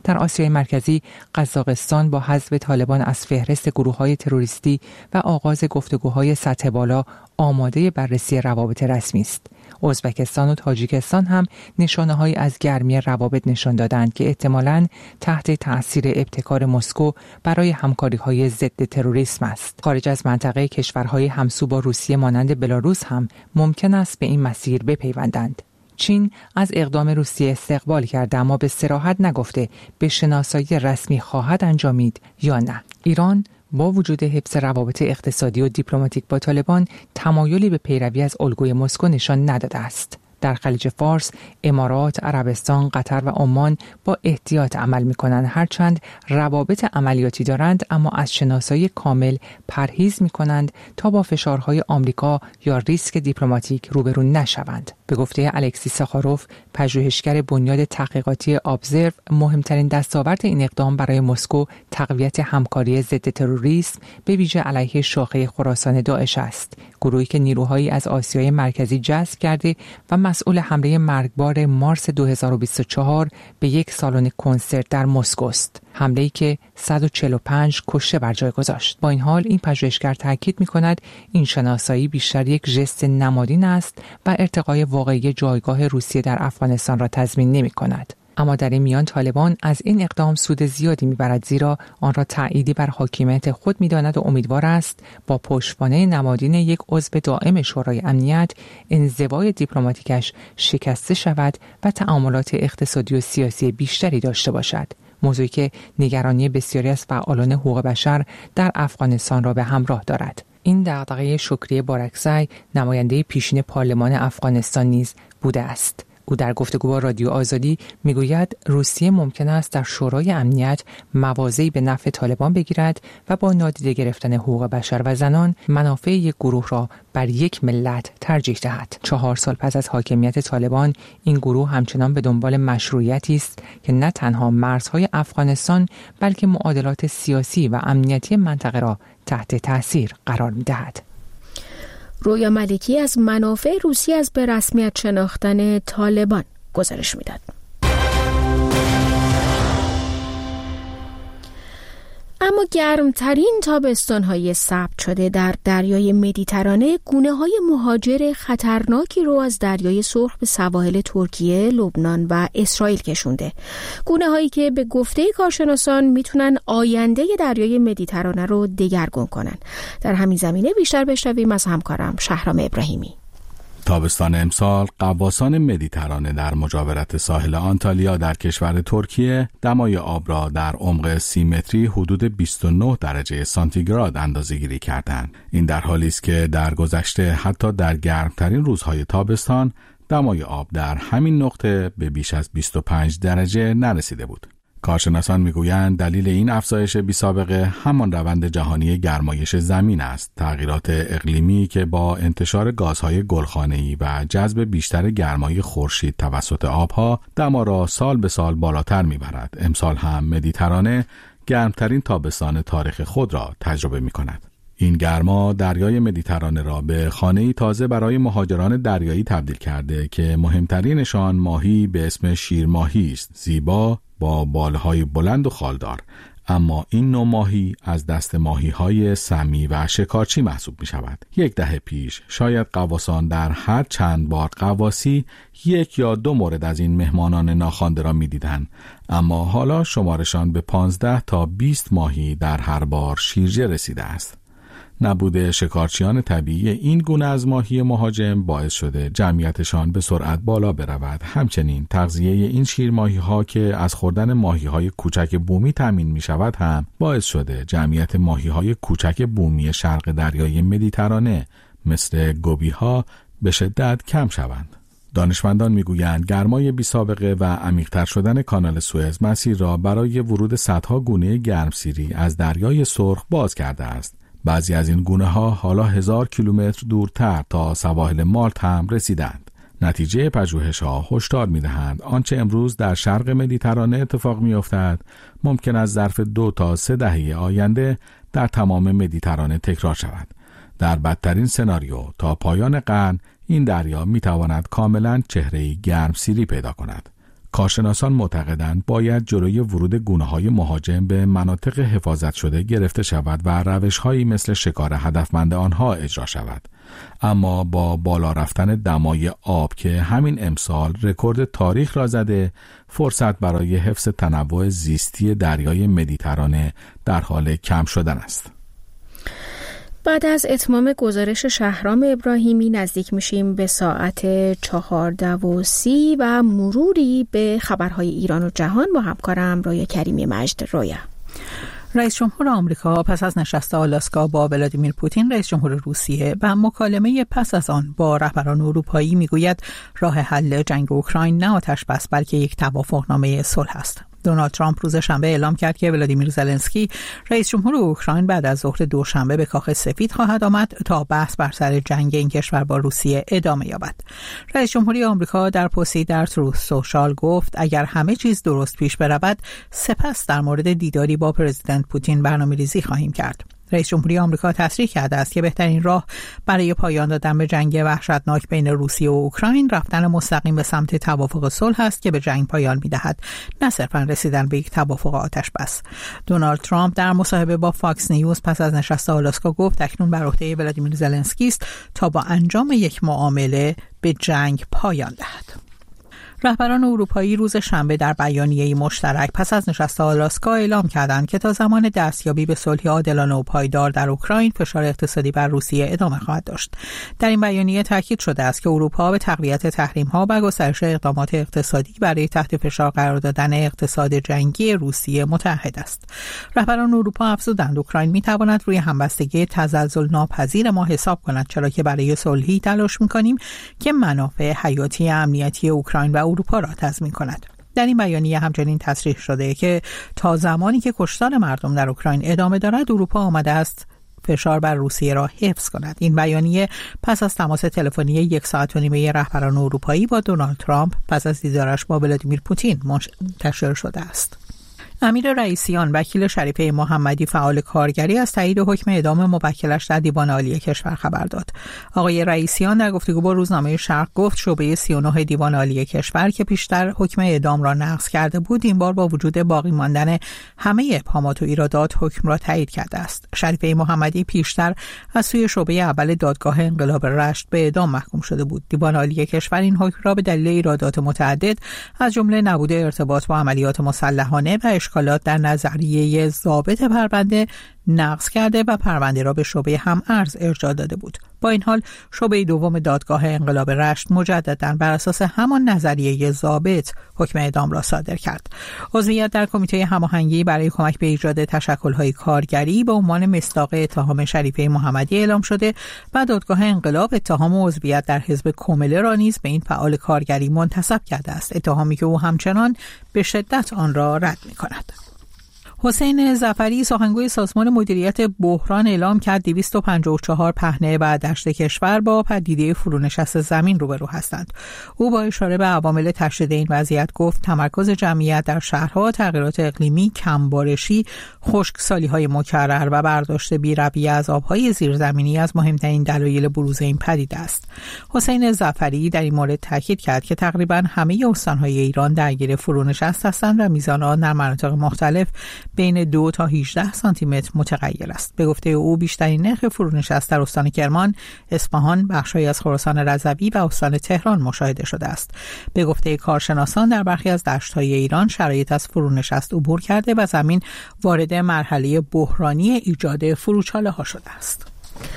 در آسیای مرکزی، قزاقستان با حذف طالبان از فهرست گروه‌های تروریستی و آغاز گفتگوهای سطح بالا آماده بررسی روابط رسمی است. ازبکستان و تاجیکستان هم نشانه‌هایی از گرمی روابط نشان دادند که احتمالاً تحت تأثیر ابتکار مسکو برای همکاری‌های ضد تروریسم است. خارج از منطقه، کشورهای همسو با روسیه مانند بلاروس هم ممکن است به این مسیر بپیوندند. چین از اقدام روسیه استقبال کرده اما به صراحت نگفته به شناسایی رسمی خواهد انجامید یا نه. ایران با وجود حفظ روابط اقتصادی و دیپلماتیک با طالبان تمایلی به پیروی از الگوی مسکو نشان نداده است. در خلیج فارس، امارات، عربستان، قطر و عمان با احتیاط عمل می‌کنند، هرچند روابط عملیاتی دارند اما از شناسایی کامل پرهیز می‌کنند تا با فشارهای آمریکا یا ریسک دیپلماتیک روبرو نشوند. به گفته الکسی ساخاروف، پژوهشگر بنیاد تحقیقاتی ابزرو، مهمترین دستاورد این اقدام برای مسکو تقویت همکاری ضد تروریسم به ویژه علیه شاخه خراسان داعش است، گروهی که نیروهایی از آسیای مرکزی جذب کرده و مسئول حمله مرگبار مارس 2024 به یک سالن کنسرت در مسکو است. حمله‌ای که 145 کشته بر جای گذاشت. با این حال این پژوهشگر تاکید می‌کند این شناسایی بیشتر یک ژست نمادین است و ارتقای واقعی جایگاه روسیه در افغانستان را تضمین نمی‌کند. اما در این میان طالبان از این اقدام سود زیادی می‌برد، زیرا آن را تأییدی بر حاکمیت خود می‌داند و امیدوار است با پشتوانه نمادین یک عضو دائم شورای امنیت انزوای دیپلماتیکش شکسته شود و تعاملات اقتصادی و سیاسی بیشتری داشته باشد. موضوعی که نگرانی بسیاری از فعالان حقوق بشر در افغانستان را به همراه دارد. این دغدغه شکری بارکزی، نماینده پیشین پارلمان افغانستان نیز بوده است. او در گفتگو با رادیو آزادی میگوید روسیه ممکن است در شورای امنیت مواضعی به نفع طالبان بگیرد و با نادیده گرفتن حقوق بشر و زنان منافع یک گروه را بر یک ملت ترجیح دهد. 4 سال پس از حاکمیت طالبان، این گروه همچنان به دنبال مشروعیتی است که نه تنها مرزهای افغانستان بلکه معادلات سیاسی و امنیتی منطقه را تحت تاثیر قرار می‌دهد. رویا ملکی از منافع روسیه از به رسمیت شناختن طالبان گزارش میداد. اما گرمترین تابستان‌های ثبت شده در دریای مدیترانه گونه‌های مهاجر خطرناکی رو از دریای سرخ به سواحل ترکیه، لبنان و اسرائیل کشونده. گونه‌هایی که به گفته کارشناسان میتونن آینده دریای مدیترانه رو دگرگون کنن. در همین زمینه بیشتر بشنویم از همکارم شهرام ابراهیمی. تابستان امسال غواصان مدیترانه در مجاورت ساحل آنتالیا در کشور ترکیه دمای آب را در عمق 30 متری حدود 29 درجه سانتیگراد اندازه‌گیری کردند. این در حالی است که در گذشته حتی در گرمترین روزهای تابستان دمای آب در همین نقطه به بیش از 25 درجه نرسیده بود. کارشناسان میگویند دلیل این افزایش بی‌سابقه همان روند جهانی گرمایش زمین است، تغییرات اقلیمی که با انتشار گازهای گلخانه‌ای و جذب بیشتر گرمای خورشید توسط آبها دما را سال به سال بالاتر میبرد. امسال هم مدیترانه گرمترین تابستان تاریخ خود را تجربه میکند. این گرما دریای مدیترانه را به خانه‌ای تازه برای مهاجران دریایی تبدیل کرده که مهمترینشان ماهی به اسم شیرماهی است، زیبا با بالهای بلند و خالدار. اما این نوع ماهی از دست ماهی‌های سمی و شکارچی محسوب می شود. 10 دهه پیش شاید غواصان در هر چند بار غواصی 1 یا 2 مورد از این مهمانان ناخوانده را می دیدن. اما حالا شمارشان به 15 تا 20 ماهی در هر بار شیرجه رسیده است. نبود شکارچیان طبیعی این گونه از ماهی مهاجم باعث شده جمعیتشان به سرعت بالا برود. همچنین تغذیه این شیرماهی ها که از خوردن ماهی های کوچک بومی تامین می شود هم باعث شده جمعیت ماهی های کوچک بومی شرق دریای مدیترانه مثل گوبی ها به شدت کم شوند. دانشمندان میگویند گرمای بی‌سابقه و عمیق‌تر شدن کانال سوئز مسیر را برای ورود صدها گونه گرمسیری از دریای سرخ باز کرده است. بعضی از این گونه ها حالا 1000 کیلومتر دورتر تا سواحل مالت هم رسیدند. نتیجه پژوهش ها هشدار می دهند آنچه امروز در شرق مدیترانه اتفاق می افتد ممکن است ظرف 2 تا 3 دهه آینده در تمام مدیترانه تکرار شود. در بدترین سناریو تا پایان قرن این دریا می تواند کاملا چهره گرمسیری پیدا کند. کارشناسان معتقدند باید جلوی ورود گونه‌های مهاجم به مناطق حفاظت شده گرفته شود و روش‌هایی مثل شکار هدفمند آنها اجرا شود. اما با بالا رفتن دمای آب که همین امسال رکورد تاریخ را زده، فرصت برای حفظ تنوع زیستی دریای مدیترانه در حال کم شدن است. بعد از اتمام گزارش شهرام ابراهیمی نزدیک میشیم به ساعت 14:30 و مروری به خبرهای ایران و جهان با همکارم رویا کریمی مجد. رویا. رئیس جمهور آمریکا پس از نشست آلاسکا با ولادیمیر پوتین رئیس جمهور روسیه و مکالمه پس از آن با رهبران اروپایی میگوید راه حل جنگ اوکراین نه آتش بس بلکه یک توافقنامه صلح است. دونالد ترامپ روز شنبه اعلام کرد که ولادیمیر زلنسکی رئیس جمهور اوکراین بعد از ظهر دوشنبه به کاخ سفید خواهد آمد تا بحث بر سر جنگ این کشور با روسیه ادامه یابد. رئیس جمهوری آمریکا در پستی در تروث سوشال گفت اگر همه چیز درست پیش برود سپس در مورد دیداری با پرزیدنت پوتین برنامه‌ریزی خواهیم کرد. رئیس جمهوری آمریکا تصریح کرده است که بهترین راه برای پایان دادن به جنگ وحشتناک بین روسیه و اوکراین رفتن مستقیم به سمت توافق صلح است که به جنگ پایان می‌دهد، نه صرفاً رسیدن به یک توافق آتش بس. دونالد ترامپ در مصاحبه با فاکس نیوز پس از نشست آلاسکا گفت اکنون بر عهده ولادیمیر زلنسکی است تا با انجام یک معامله به جنگ پایان دهد. رهبران اروپایی روز شنبه در بیانیه‌ای مشترک پس از نشست آلاسکا اعلام کردند که تا زمان دستیابی به صلح عادلانه و پایدار در اوکراین فشار اقتصادی بر روسیه ادامه خواهد داشت. در این بیانیه تاکید شده است که اروپا به تقویت تحریم‌ها و گسترش اقدامات اقتصادی برای تحت فشار قرار دادن اقتصاد جنگی روسیه متحد است. رهبران اروپا افزودند اوکراین می‌تواند روی همبستگی تزلزل ناپذیر ما حساب کند، چرا که برای صلحی تلاش می‌کنیم که منافع حیاتی امنیتی اوکراین و اروپا را تضمین کند. در این بیانیه همچنین تصریح شده که تا زمانی که کشتار مردم در اوکراین ادامه دارد اروپا آماده است فشار بر روسیه را حفظ کند. این بیانیه پس از تماس تلفنی 1 ساعت و نیمه رهبران اروپایی با دونالد ترامپ پس از دیدارش با ولادیمیر پوتین منتشر شده است. امیر رئیسیان وکیل شریفه محمدی فعال کارگری از تایید حکم اعدام موکلش در دیوان عالی کشور خبر داد. آقای رئیسیان در گفتگو با روزنامه شرق گفت شعبه 39 دیوان عالی کشور که پیشتر حکم اعدام را نقض کرده بود این بار با وجود باقی ماندن همه ابهامات و ایرادات حکم را تایید کرده است. شریفه محمدی پیشتر از سوی شعبه اول دادگاه انقلاب رشت به اعدام محکوم شده بود. دیوان عالی کشور این حکم را به دلیل ایرادات متعدد از جمله نبود ارتباط با عملیات مسلحانه و اشکالات در نظریه ضابط پرونده نقض کرده و پرونده را به شعبه هم‌ارز ارجاع داده بود. با این حال شعبه دوم دادگاه انقلاب رشت مجدداً بر اساس همان نظریه ضابط حکم اعدام را صادر کرد. عضویت در کمیته هماهنگی برای کمک به ایجاد تشکل‌های کارگری به عنوان مصداق اتهام شریفه محمدی اعلام شده و دادگاه انقلاب اتهام عضویت در حزب کمله را نیز به این فعال کارگری منتسب کرده است، اتهامی که او همچنان به شدت آن را رد می‌کند. حسین ظفری سخنگوی سازمان مدیریت بحران اعلام کرد 254 پهنه و دشت کشور با پدیده فرونشست زمین روبرو هستند. او با اشاره به عوامل تشدید این وضعیت گفت تمرکز جمعیت در شهرها، تغییرات اقلیمی، کمبارشی، خشکسالی‌های مکرر و برداشت بی‌رویه از آب‌های زیرزمینی از مهمترین دلایل بروز این پدیده است. حسین ظفری در این مورد تاکید کرد که تقریباً همه استان‌های ایران درگیر فرونشست هستند و میزان آن در مناطق مختلف بین 2 تا 18 سانتی متر متغیر است. به گفته او بیشترین نرخ فرونشست در استان کرمان، اصفهان، بخشی از خراسان رضوی و استان تهران مشاهده شده است. به گفته کارشناسان در برخی از دشت‌های ایران شرایط از فرونشست عبور کرده و زمین وارد مرحله بحرانی ایجاد فروچاله‌ها شده است.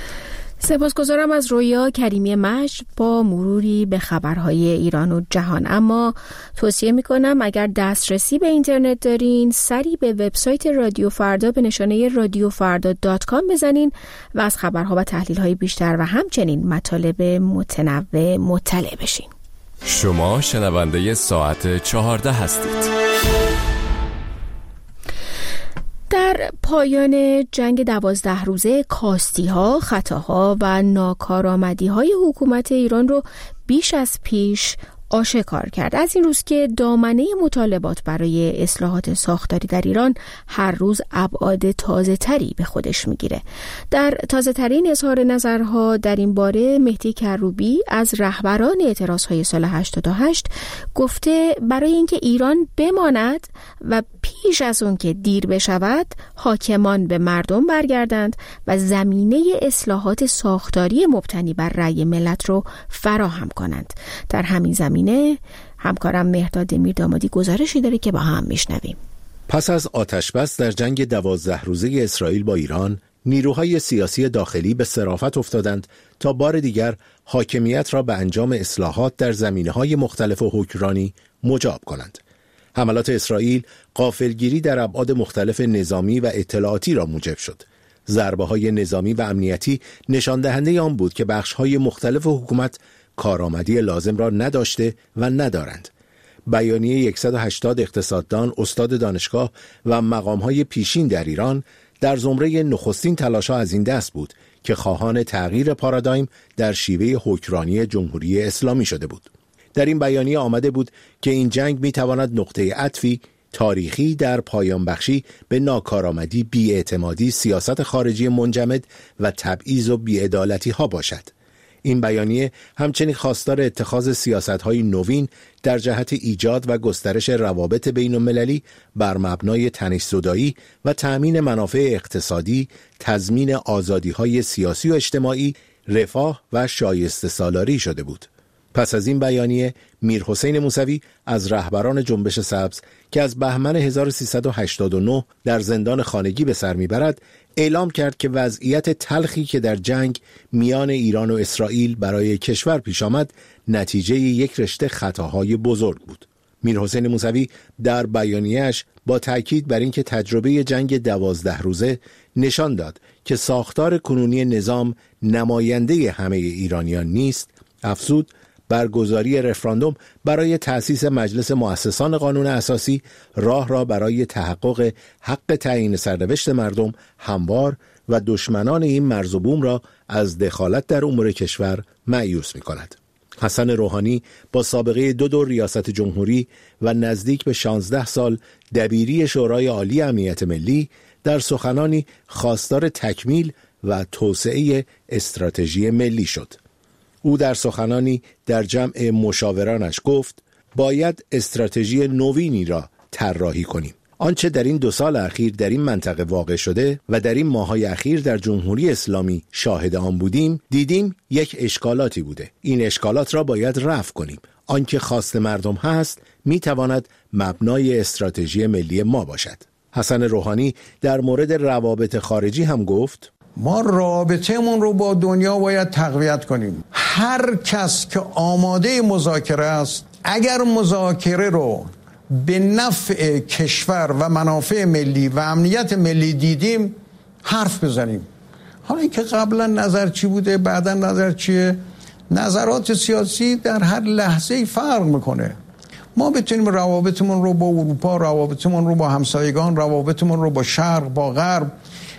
سپاسگزارم از رویا کریمی مجد با مروری به خبرهای ایران و جهان. اما توصیه میکنم اگر دسترسی به اینترنت دارین سری به وبسایت رادیو فردا به نشانه radiofarda.com بزنین و از خبرها و تحلیل‌های بیشتر و همچنین مطالب متنوع مطلع بشین. شما شنونده ساعت 14 هستید. در پایان جنگ 12 روزه کاستی‌ها، خطاها و ناکارآمدی‌های حکومت ایران رو بیش از پیش آشکار کرد. از این روز که دامنه مطالبات برای اصلاحات ساختاری در ایران هر روز ابعاد تازه تری به خودش میگیره. در تازه ترین اظهار نظرها در این باره مهدی کروبی از رهبران اعتراضهای سال 88 گفته برای اینکه ایران بماند و پیش از اون که دیر بشود حاکمان به مردم برگردند و زمینه اصلاحات ساختاری مبتنی بر رأی ملت رو فراهم کنند. در همین زمینه همکارم مهرداد میردامادی گزارشی داره که با هم میشنویم. پس از آتشبس در جنگ 12 روزه اسرائیل با ایران، نیروهای سیاسی داخلی به صرافت افتادند تا بار دیگر حاکمیت را به انجام اصلاحات در زمینه‌های مختلف و حکمرانی مجاب کنند. حملات اسرائیل غافلگیری در ابعاد مختلف نظامی و اطلاعاتی را موجب شد. ضربه‌های نظامی و امنیتی نشان دهنده آن بود که بخش‌های مختلف حکومت کارآمدی لازم را نداشته و ندارند. بیانیه 180 اقتصاددان، استاد دانشگاه و مقام‌های پیشین در ایران در زمره نخستین تلاش‌ها از این دست بود که خواهان تغییر پارادایم در شیوه حکمرانی جمهوری اسلامی شده بود. در این بیانیه آمده بود که این جنگ می‌تواند نقطه عطفی تاریخی در پایان بخشی به ناکارآمدی، بی‌اعتمادی، سیاست خارجی منجمد و تبعیض و بی‌عدالتی‌ها باشد. این بیانیه همچنین خواستار اتخاذ سیاست‌های نوین در جهت ایجاد و گسترش روابط بین‌المللی بر مبنای تنش‌زدایی و تأمین منافع اقتصادی، تضمین آزادی‌های سیاسی و اجتماعی، رفاه و شایسته سالاری شده بود. پس از این بیانیه میرحسین موسوی از رهبران جنبش سبز که از بهمن 1389 در زندان خانگی به سر میبرد، اعلام کرد که وضعیت تلخی که در جنگ میان ایران و اسرائیل برای کشور پیش آمد نتیجه یک رشته خطاهای بزرگ بود. میرحسین موسوی در بیانیه‌اش با تأکید بر اینکه تجربه جنگ 12 روزه نشان داد که ساختار کنونی نظام نماینده همه ایرانیان نیست، افزود برگزاری رفراندوم برای تأسیس مجلس مؤسسان قانون اساسی راه را برای تحقق حق تعیین سرنوشت مردم هموار و دشمنان این مرز و بوم را از دخالت در امور کشور مأیوس می‌کند. حسن روحانی با سابقه 2 دور ریاست جمهوری و نزدیک به 16 سال دبیری شورای عالی امنیت ملی در سخنانی خواستار تکمیل و توسعه استراتژی ملی شد. او در سخنانی در جمع مشاورانش گفت باید استراتژی نوینی را طراحی کنیم. آنچه در این 2 سال اخیر در این منطقه واقع شده و در این ماه‌های اخیر در جمهوری اسلامی شاهد آن بودیم، دیدیم یک اشکالاتی بوده. این اشکالات را باید رفع کنیم. آنکه خواست مردم هست میتواند مبنای استراتژی ملی ما باشد. حسن روحانی در مورد روابط خارجی هم گفت ما رابطه‌مون رو با دنیا باید تقویت کنیم. هر کس که آماده مذاکره است، اگر مذاکره رو به نفع کشور و منافع ملی و امنیت ملی دیدیم حرف بزنیم. حالا اینکه قبلا نظر چی بوده بعدا نظر چیه، نظرات سیاسی در هر لحظه فرق میکنه. ما بتونیم روابطمون رو با اروپا، روابطمون رو با همسایگان، روابطمون رو با شرق، با غرب،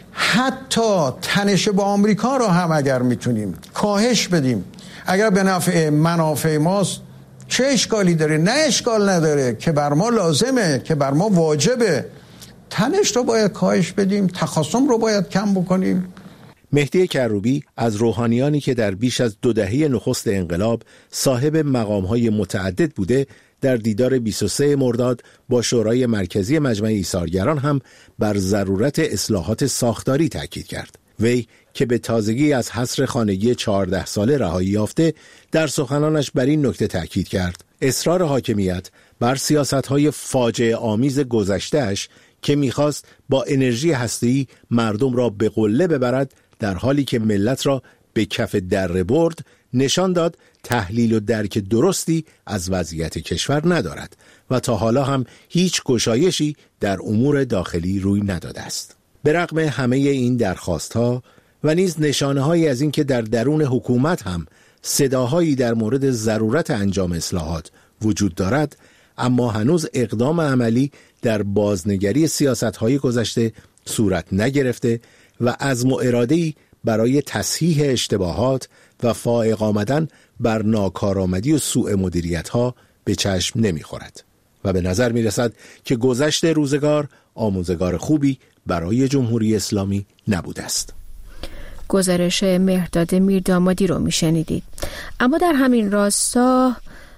حتی تنش با آمریکا رو هم اگر میتونیم کاهش بدیم، اگر به نفع منافع ماست، چه اشکالی داره؟ نه اشکال نداره که بر ما لازمه، که بر ما واجبه. تنش رو باید کاهش بدیم، تخاصم رو باید کم بکنیم. مهدی کروبی از روحانیانی که در بیش از 2 دهه نخست انقلاب صاحب مقام‌های متعدد بوده، در دیدار 23 مرداد با شورای مرکزی مجمع ایثارگران هم بر ضرورت اصلاحات ساختاری تاکید کرد. وی که به تازگی از حصر خانگی 14 ساله رهایی یافته، در سخنانش بر این نکته تاکید کرد: اصرار حاکمیت بر سیاست‌های فاجعه آمیز گذشته‌اش که می‌خواست با انرژی هسته‌ای مردم را به قله ببرد، در حالی که ملت را به کف دره برد، نشان داد تحلیل و درک درستی از وضعیت کشور ندارد و تا حالا هم هیچ گشایشی در امور داخلی روی نداده است. به رغم همه این درخواست‌ها و نیز نشانه‌هایی از این که در درون حکومت هم صداهایی در مورد ضرورت انجام اصلاحات وجود دارد، اما هنوز اقدام عملی در بازنگری سیاست‌های گذشته صورت نگرفته و عزم و اراده‌ای برای تصحیح اشتباهات و فائق آمدن بر ناکارآمدی و سوء مدیریت‌ها به چشم نمی‌خورد و به نظر می‌رسد که گذشت روزگار آموزگار خوبی برای جمهوری اسلامی نبوده است. گزارش مهرداد میردامادی رو میشنیدید. اما در همین راستا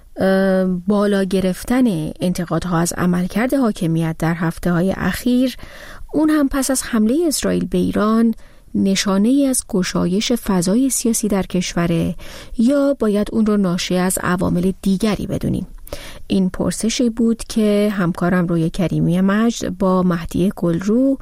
بالا گرفتن انتقادها از عملکرد حاکمیت در هفته‌های اخیر، اون هم پس از حمله اسرائیل به ایران، نشانه ای از گشایش فضای سیاسی در کشوره یا باید اون رو ناشی از عوامل دیگری بدونیم؟ این پرسشی بود که همکارم روی کریمی مجد با مهدی گلرو،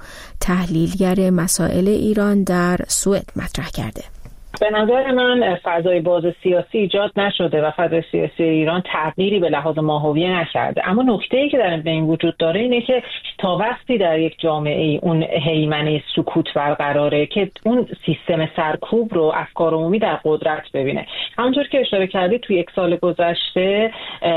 تحلیلگر مسائل ایران در سوئد مطرح کرده. به نظر من فضای باز سیاسی ایجاد نشده و فضای سیاسی ایران تغییری به لحاظ ماهویه نکرده، اما نکته‌ای که در بین وجود داره اینه که تا وقتی در یک جامعه اون هیمنه سکوت برقراره که اون سیستم سرکوب رو افکار عمومی در قدرت ببینه. همونطور که اشاره کردید توی یک سال گذشته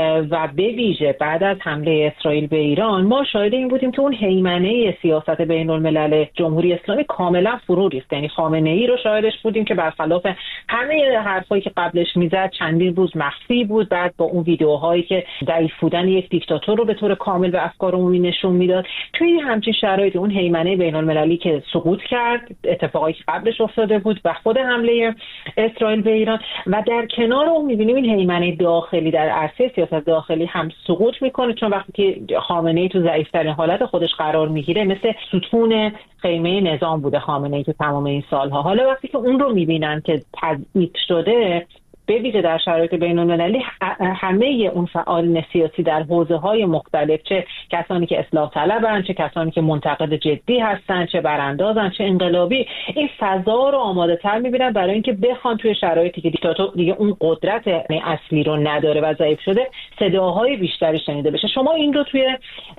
و به ویژه بعد از حمله اسرائیل به ایران، ما شاهد این بودیم که اون هیمنه سیاست بین الملل جمهوری اسلامی کاملا فرو ریخت. یعنی خامنه‌ای رو شاهدش بودیم که برخلاف همه حرفایی که قبلش میزد چندین روز مخفی بود، بعد با اون ویدیوهایی که ضعیف بودن یک دیکتاتور رو به طور کامل به افکار عمومی نشون میداد. توی همچین شرایطی اون هیمنه بین المللی که سقوط کرد، اتفاقایی که قبلش افتاده بود و خود حمله اسرائیل به ایران، و در کنار اون میبینیم این هیمنه داخلی در عرصه سیاست داخلی هم سقوط میکنه، چون وقتی که خامنه‌ای تو ضعیف‌ترین حالت خودش قرار میگیره مثل ستون خیمه نظام بوده خامنه‌ای تو تمام این سالها. حالا وقتی که اون رو میبینن که تضعیف شده، به ویژه در شرایط بین‌المللی، همه اون فعالین سیاسی در حوزه‌های مختلف، چه کسانی که اصلاح طلبن، چه کسانی که منتقد جدی هستن، چه براندازن، چه انقلابی، این فضا رو آماده‌تر می‌بینن برای اینکه بخوان توی شرایطی که دیکتاتور دیگه اون قدرت اصلی رو نداره و ضعیف شده، صداهای بیشتری شنیده بشه. شما این رو توی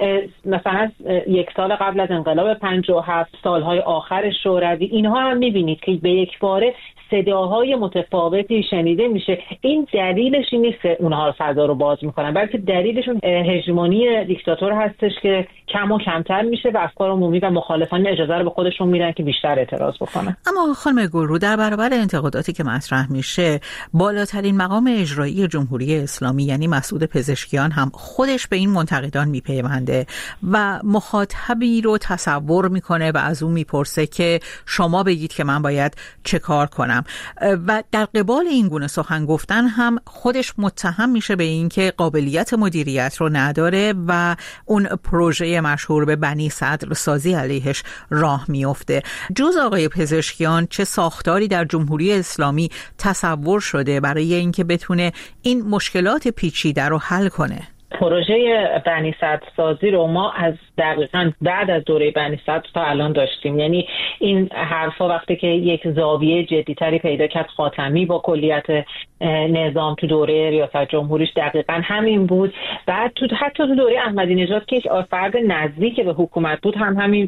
مثلا یک سال قبل از انقلاب 57، سالهای آخر شوروی، اینها هم می‌بینید که به یک باره صداهای متفاوتی شنیده میشه. این دلیلش این نیست که اونها فضا رو باز میکنن، بلکه دلیلشون هژمونی دیکتاتور هستش که کم و کمتر میشه و افکار عمومی و مخالفان اجازه رو به خودشون میدن که بیشتر اعتراض بکنن. اما خانم گلرو، در برابر انتقاداتی که مطرح میشه، بالاترین مقام اجرایی جمهوری اسلامی یعنی مسعود پزشکیان هم خودش به این منتقدان میپیونده و مخاطبی رو تصور میکنه و از اون میپرسه که شما بگید که من باید چه کار کنم، و در قبال این گونه سخن گفتن هم خودش متهم میشه به این که قابلیت مدیریت رو نداره و اون پروژه مشهور به بنی صدر سازی علیهش راه میفته. جز آقای پزشکیان چه ساختاری در جمهوری اسلامی تصور شده برای اینکه بتونه این مشکلات پیچیده رو حل کنه؟ پروژه بنی صدر سازی رو ما از دقیقاً بعد از دوره بنی صدر تا الان داشتیم. یعنی این حرفا وقتی که یک زاویه جدی‌تری پیدا کرد، خاتمی با کلیت نظام تو دوره ریاست جمهوریش دقیقاً همین بود. بعد حتی تو دوره احمدی نژاد که فرد نزدیک به حکومت بود هم همین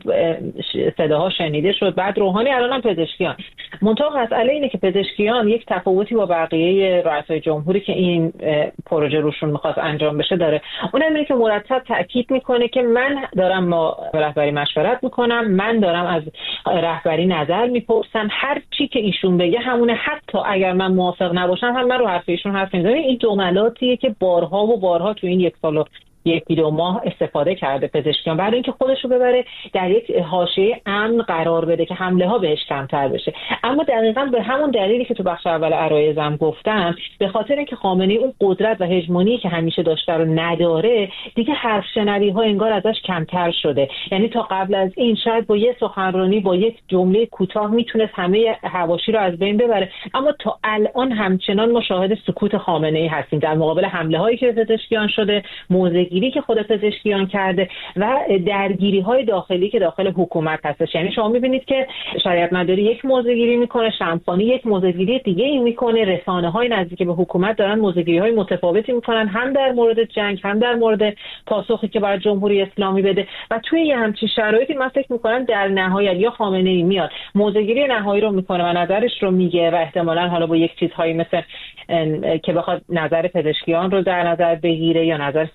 صداها شنیده شد. بعد روحانی، الان هم پزشکیان. منتها مسئله اینه که پزشکیان یک تفاوتی با بقیه رؤسای جمهوری که این پروژه روشون می‌خواست انجام بشه داره. اونم اینه که مرتب تاکید میکنه که من دارم با رهبری مشورت میکنم، من دارم از رهبری نظر میپرسم، هر چی که ایشون بگه همونه، حتی اگر من موافق نباشم هم من رو حرف ایشون حرف نمیزنم. این جملاتیه که بارها و بارها تو این یک سال و یکی دو ماه استفاده کرده پزشکیان برای اینکه خودش رو ببره در یک حاشیه امن قرار بده که حمله ها بهش کمتر بشه. اما دقیقاً به همون دلیلی که تو بخش اول عرایزم گفتم، به خاطر اینکه خامنه‌ای اون قدرت و هژمونی که همیشه داشته رو نداره، دیگه حرف شنوی ها انگار ازش کمتر شده. یعنی تا قبل از این شاید با یه سخنرانی، با یک جمله کوتاه میتونست همه حواشی رو از بین ببره، اما تا الان همچنان مشاهد سکوت خامنه‌ای هستیم در مقابل حمله هایی که پزشکیان شده، موضع‌گیری که خود پزشکیان کرده و درگیری‌های داخلی که داخل حکومت هستش. یعنی شما می‌بینید که شریعت مداری یک موضع‌گیری میکنه، شمخانی یک موضع‌گیری دیگه این میکنه، رسانه‌های نزدیک به حکومت دارن موضع‌گیری‌های متفاوتی میکنن، هم در مورد جنگ، هم در مورد پاسخی که برای جمهوری اسلامی بده. و توی یه همچین شرایطی من فکر می‌کنم در نهایت یا خامنه‌ای میاد موضع‌گیری نهایی رو میکنه و نظرش رو میگه و احتمالاً حالا با یک چیزهایی مثل که بخواد نظر پزشکیان رو در نظر بگیره یا نظر سپاه رو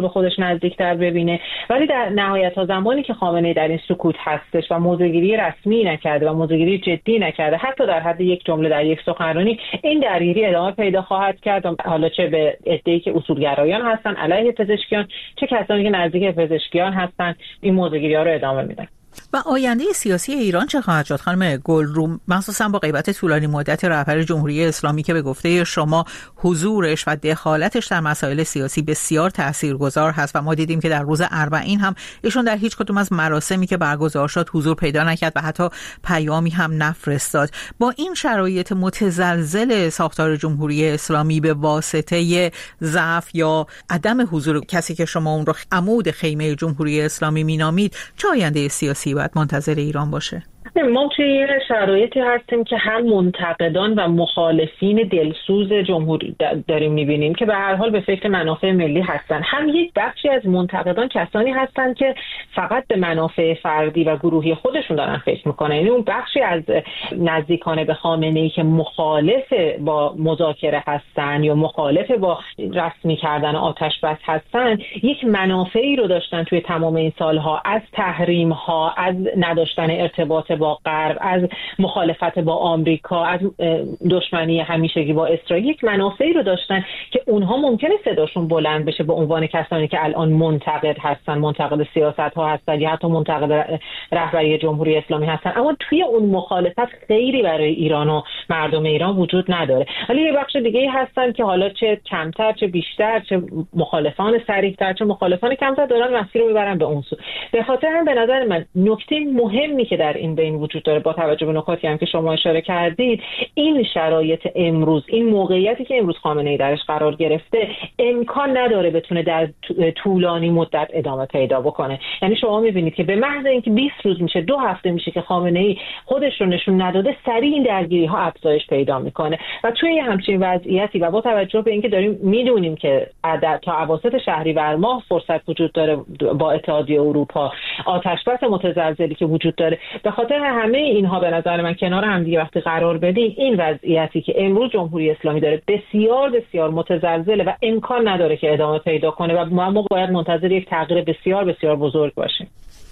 خودش نزدیکتر ببینه. ولی در نهایت تا زمانی که خامنه‌ای در این سکوت هستش و موضع‌گیری رسمی نکرده و موضع‌گیری جدی نکرده، حتی در حد یک جمله در یک سخنرانی، این درگیری ادامه پیدا خواهد کرد. حالا چه به عده‌ای که اصولگرایان هستن علیه پزشکیان، چه کسانی که نزدیک پزشکیان هستن، این موضع‌گیری‌ها رو ادامه میدن. و آینده سیاسی ایران چه خواهد شد خانم گلرو، مخصوصا با غیبت طولانی مدت رهبر جمهوری اسلامی که به گفته شما حضورش و دخالتش در مسائل سیاسی بسیار تاثیرگذار هست و ما دیدیم که در روز اربعین هم ایشون در هیچ کدوم از مراسمی که برگزار شد حضور پیدا نکرد و حتی پیامی هم نفرستاد. با این شرایط متزلزل ساختار جمهوری اسلامی به واسطه ضعف یا عدم حضور کسی که شما اون رو عمود خیمه جمهوری اسلامی مینامید، چه آینده سیاسی باید منتظر ایران باشه؟ ما توی شرایطی هستیم که هم منتقدان و مخالفین دلسوز جمهوری داریم می‌بینیم که به هر حال به فکر منافع ملی هستن، هم یک بخشی از منتقدان کسانی هستن که فقط به منافع فردی و گروهی خودشون دارن فکر میکنن. یعنی اون بخشی از نزدیکان به خامنه‌ای که مخالف با مذاکره هستن یا مخالف با رسمی کردن آتش بس هستن، یک منافعی رو داشتن توی تمام این سالها، از تحریم‌ها، از نداشتن ارتباط با غرب، از مخالفت با آمریکا، از دشمنی همیشگی با اسرائیل، یک منافعی رو داشتن که اونها ممکنه صداشون بلند بشه به عنوان کسانی که الان منتقد هستن، منتقد سیاست‌ها هستن یا حتی منتقد رهبری جمهوری اسلامی هستن، اما توی اون مخالفت خیری برای ایران و مردم ایران وجود نداره. ولی یه بخش دیگه هستن که حالا چه کمتر چه بیشتر، چه مخالفان صریح‌تر چه مخالفان کمتر، دارن مسیر رو میبرن به اون سو. به خاطر هم به نظر من نکته مهمی که در این بین وجود داره، با توجه به نکاتی هم که شما اشاره کردید، این شرایط امروز، این موقعیتی که امروز خامنه‌ای درش قرار گرفته، امکان نداره بتونه در طولانی مدت ادامه پیدا بکنه. یعنی شما می‌بینید که به محض اینکه 20 روز میشه، 2 هفته میشه که خامنه‌ای خودش رو نشون نداده، سریع این درگیری‌ها افزایش پیدا میکنه و توی همچین وضعیتی و با توجه به اینکه داریم میدونیم که تا اواسط شهریور ماه فرصت وجود داره با اتحادیه اروپا، آتشبس متزلزلی که وجود داره، به خاطر همه اینها به نظر من کنار هم دیگه وقتی قرار بدیم، این وضعیتی که امروز جمهوری اسلامی داره بسیار بسیار متزلزله و امکان نداره که ادامه پیدا کنه و ما باید منتظر یک تغییر بسیار بسیار بزرگ باشیم.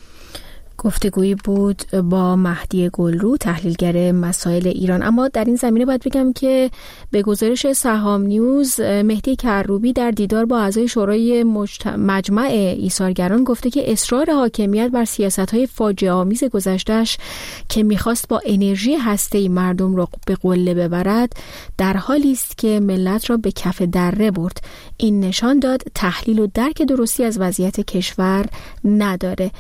گفتگویی بود با مهدی گلرو، تحلیلگر مسائل ایران. اما در این زمینه باید بگم که به گزارش سهام نیوز، مهدی کروبی در دیدار با اعضای شورای مجمع ایثارگران گفته که اصرار حاکمیت بر سیاست‌های فاجعه آمیز گذشته‌اش که می‌خواست با انرژی هسته‌ای مردم را به قله ببرد، در حالی است که ملت را به کف دره برد. این نشان داد تحلیل و درک درستی از وضعیت کشور نداره.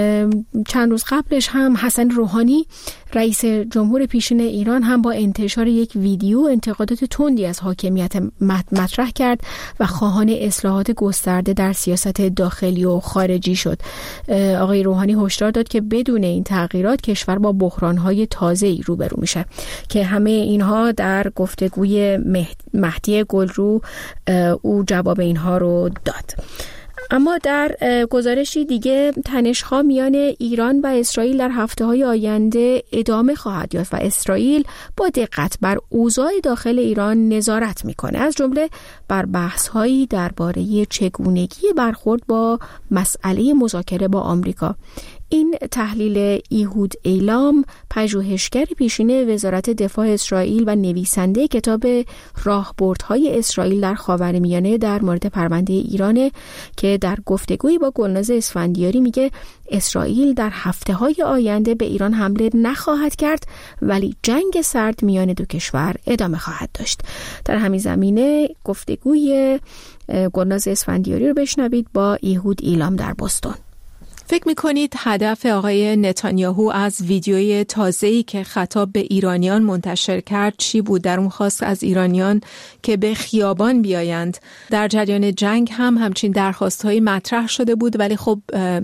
چند روز قبلش هم حسن روحانی رئیس جمهور پیشین ایران هم با انتشار یک ویدیو انتقادات تندی از حاکمیت مطرح کرد و خواهان اصلاحات گسترده در سیاست داخلی و خارجی شد. آقای روحانی هشدار داد که بدون این تغییرات کشور با بحران‌های تازه‌ای روبرو میشه که همه اینها در گفتگوی مهدی گلرو او جواب اینها رو داد. اما در گزارشی دیگه تنش‌ها میان ایران و اسرائیل در هفته‌های آینده ادامه خواهد یافت و اسرائیل با دقت بر اوضاع داخل ایران نظارت میکنه، از جمله بر بحث‌هایی درباره چگونگی برخورد با مسئله مذاکره با آمریکا. این تحلیل ایهود ایلام، پژوهشگر پیشین وزارت دفاع اسرائیل و نویسنده کتاب راهبردهای اسرائیل در خاورمیانه در مورد پرونده ایرانه که در گفتگویی با گلناز اسفندیاری میگه اسرائیل در هفته‌های آینده به ایران حمله نخواهد کرد ولی جنگ سرد میان دو کشور ادامه خواهد داشت. در همین زمینه گفتگوی گلناز اسفندیاری رو بشنوید با ایهود ایلام در بوستون. فکر می‌کنید هدف آقای نتانیاهو از ویدیوی تازه‌ای که خطاب به ایرانیان منتشر کرد چی بود؟ در اون خواست از ایرانیان که به خیابان بیایند. در جریان جنگ هم همچین درخواست‌هایی مطرح شده بود ولی خب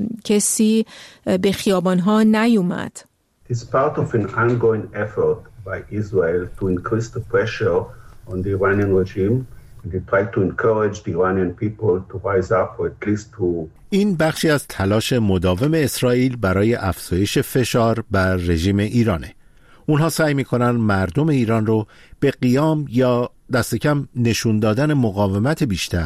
کسی به خیابان‌ها نیومد. It is part of an ongoing effort by Israel to increase the pressure on the Iranian regime. They try to encourage the Iranian people to rise up or at least to این بخشی از تلاش مداوم اسرائیل برای افزایش فشار بر رژیم ایرانه. اونها سعی میکنن مردم ایران رو به قیام یا دست کم نشون دادن مقاومت بیشتر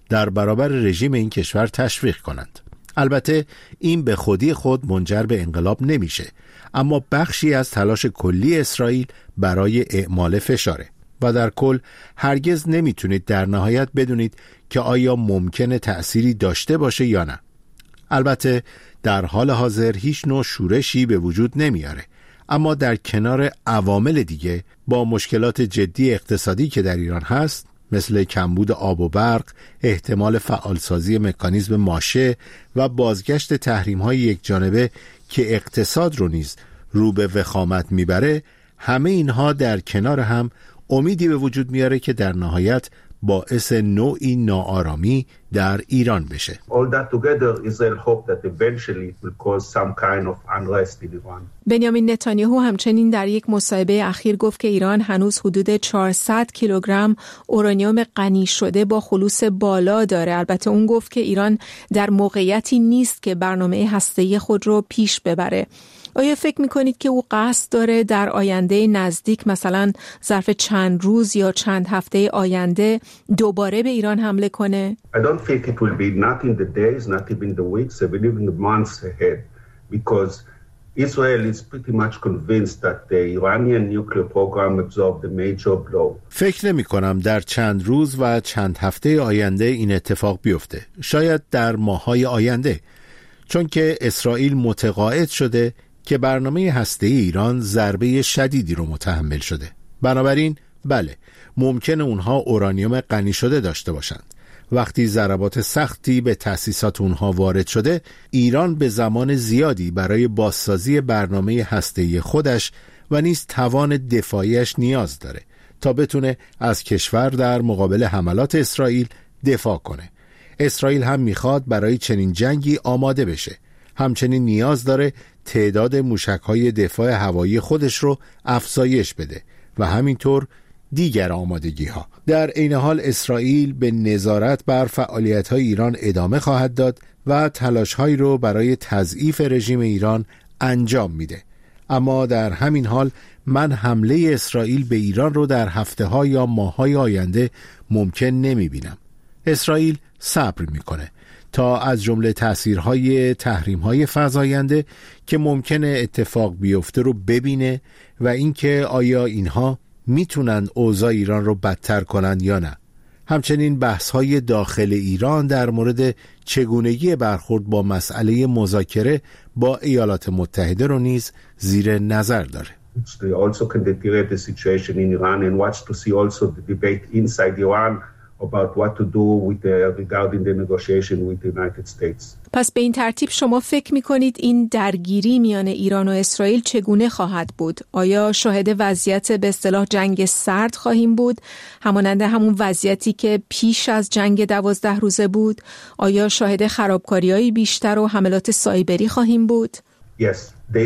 در برابر رژیم این کشور تشویق کنند. البته این به خودی خود منجر به انقلاب نمیشه، اما بخشی از تلاش کلی اسرائیل برای اعمال فشاره و در کل هرگز نمیتونید در نهایت بدونید که آیا ممکنه تأثیری داشته باشه یا نه. البته در حال حاضر هیچ نوع شورشی به وجود نمیاره، اما در کنار عوامل دیگه با مشکلات جدی اقتصادی که در ایران هست، مثل کمبود آب و برق، احتمال فعالسازی مکانیزم ماشه و بازگشت تحریم‌های یکجانبه که اقتصاد رو نیز رو به وخامت میبره، همه اینها در کنار هم امیدی به وجود میاره که در نهایت باعث نوعی ناآرامی در ایران بشه. All that together Israel hope that eventually it will cause some kind of unrest in Iran. بنیامین نتانیاهو همچنین در یک مصاحبه اخیر گفت که ایران هنوز حدود 400 کیلوگرم اورانیوم غنی شده با خلوص بالا داره. البته اون گفت که ایران در موقعیتی نیست که برنامه هسته‌ای خود رو پیش ببره. آیا فکر میکنید که او قصد داره در آینده نزدیک، مثلا ظرف چند روز یا چند هفته آینده، دوباره به ایران حمله کنه؟ I don't think it will be not in the days, not even the weeks, I believe in the months ahead, because Israel is pretty much convinced that the Iranian nuclear program absorbed a major blow. فکر نمی کنم در چند روز و چند هفته آینده این اتفاق بیفته. شاید در ماه‌های آینده، چون که اسرائیل متقاعد شده که برنامه هسته‌ای ایران ضربه شدیدی رو متحمل شده. بنابراین بله، ممکنه اونها اورانیوم غنی شده داشته باشند. وقتی ضربات سختی به تأسیسات اونها وارد شده، ایران به زمان زیادی برای بازسازی برنامه هسته‌ای خودش و نیز توان دفاعیش نیاز داره تا بتونه از کشور در مقابل حملات اسرائیل دفاع کنه. اسرائیل هم میخواد برای چنین جنگی آماده بشه. همچنین نیاز داره تعداد موشک‌های دفاع هوایی خودش رو افزایش بده و همینطور دیگر آمادگی‌ها. در عین حال اسرائیل به نظارت بر فعالیت‌های ایران ادامه خواهد داد و تلاش‌هایی رو برای تضعیف رژیم ایران انجام میده. اما در همین حال من حمله اسرائیل به ایران رو در هفته‌ها یا ماه‌های آینده ممکن نمی‌بینم. اسرائیل صبر می‌کنه تا از جمله تأثیرهای تحریم‌های فزاینده که ممکنه اتفاق بیفته رو ببینه و اینکه آیا اینها میتونن اوضاع ایران رو بدتر کنن یا نه. همچنین بحث‌های داخل ایران در مورد چگونگی برخورد با مسئله مذاکره با ایالات متحده رو نیز زیر نظر داره. They also can deteriorate the situation in Iran and watch to see also the debate inside Iran about what to do with regarding the negotiation with the United States. پس به این ترتیب شما فکر می‌کنید این درگیری میان ایران و اسرائیل چگونه خواهد بود؟ آیا شاهد وضعیت به اصطلاح جنگ سرد خواهیم بود، همانند همون وضعیتی که پیش از جنگ 12 روزه بود؟ آیا شاهد خرابکاری‌های بیشتر و حملات سایبری خواهیم بود؟ Yes, the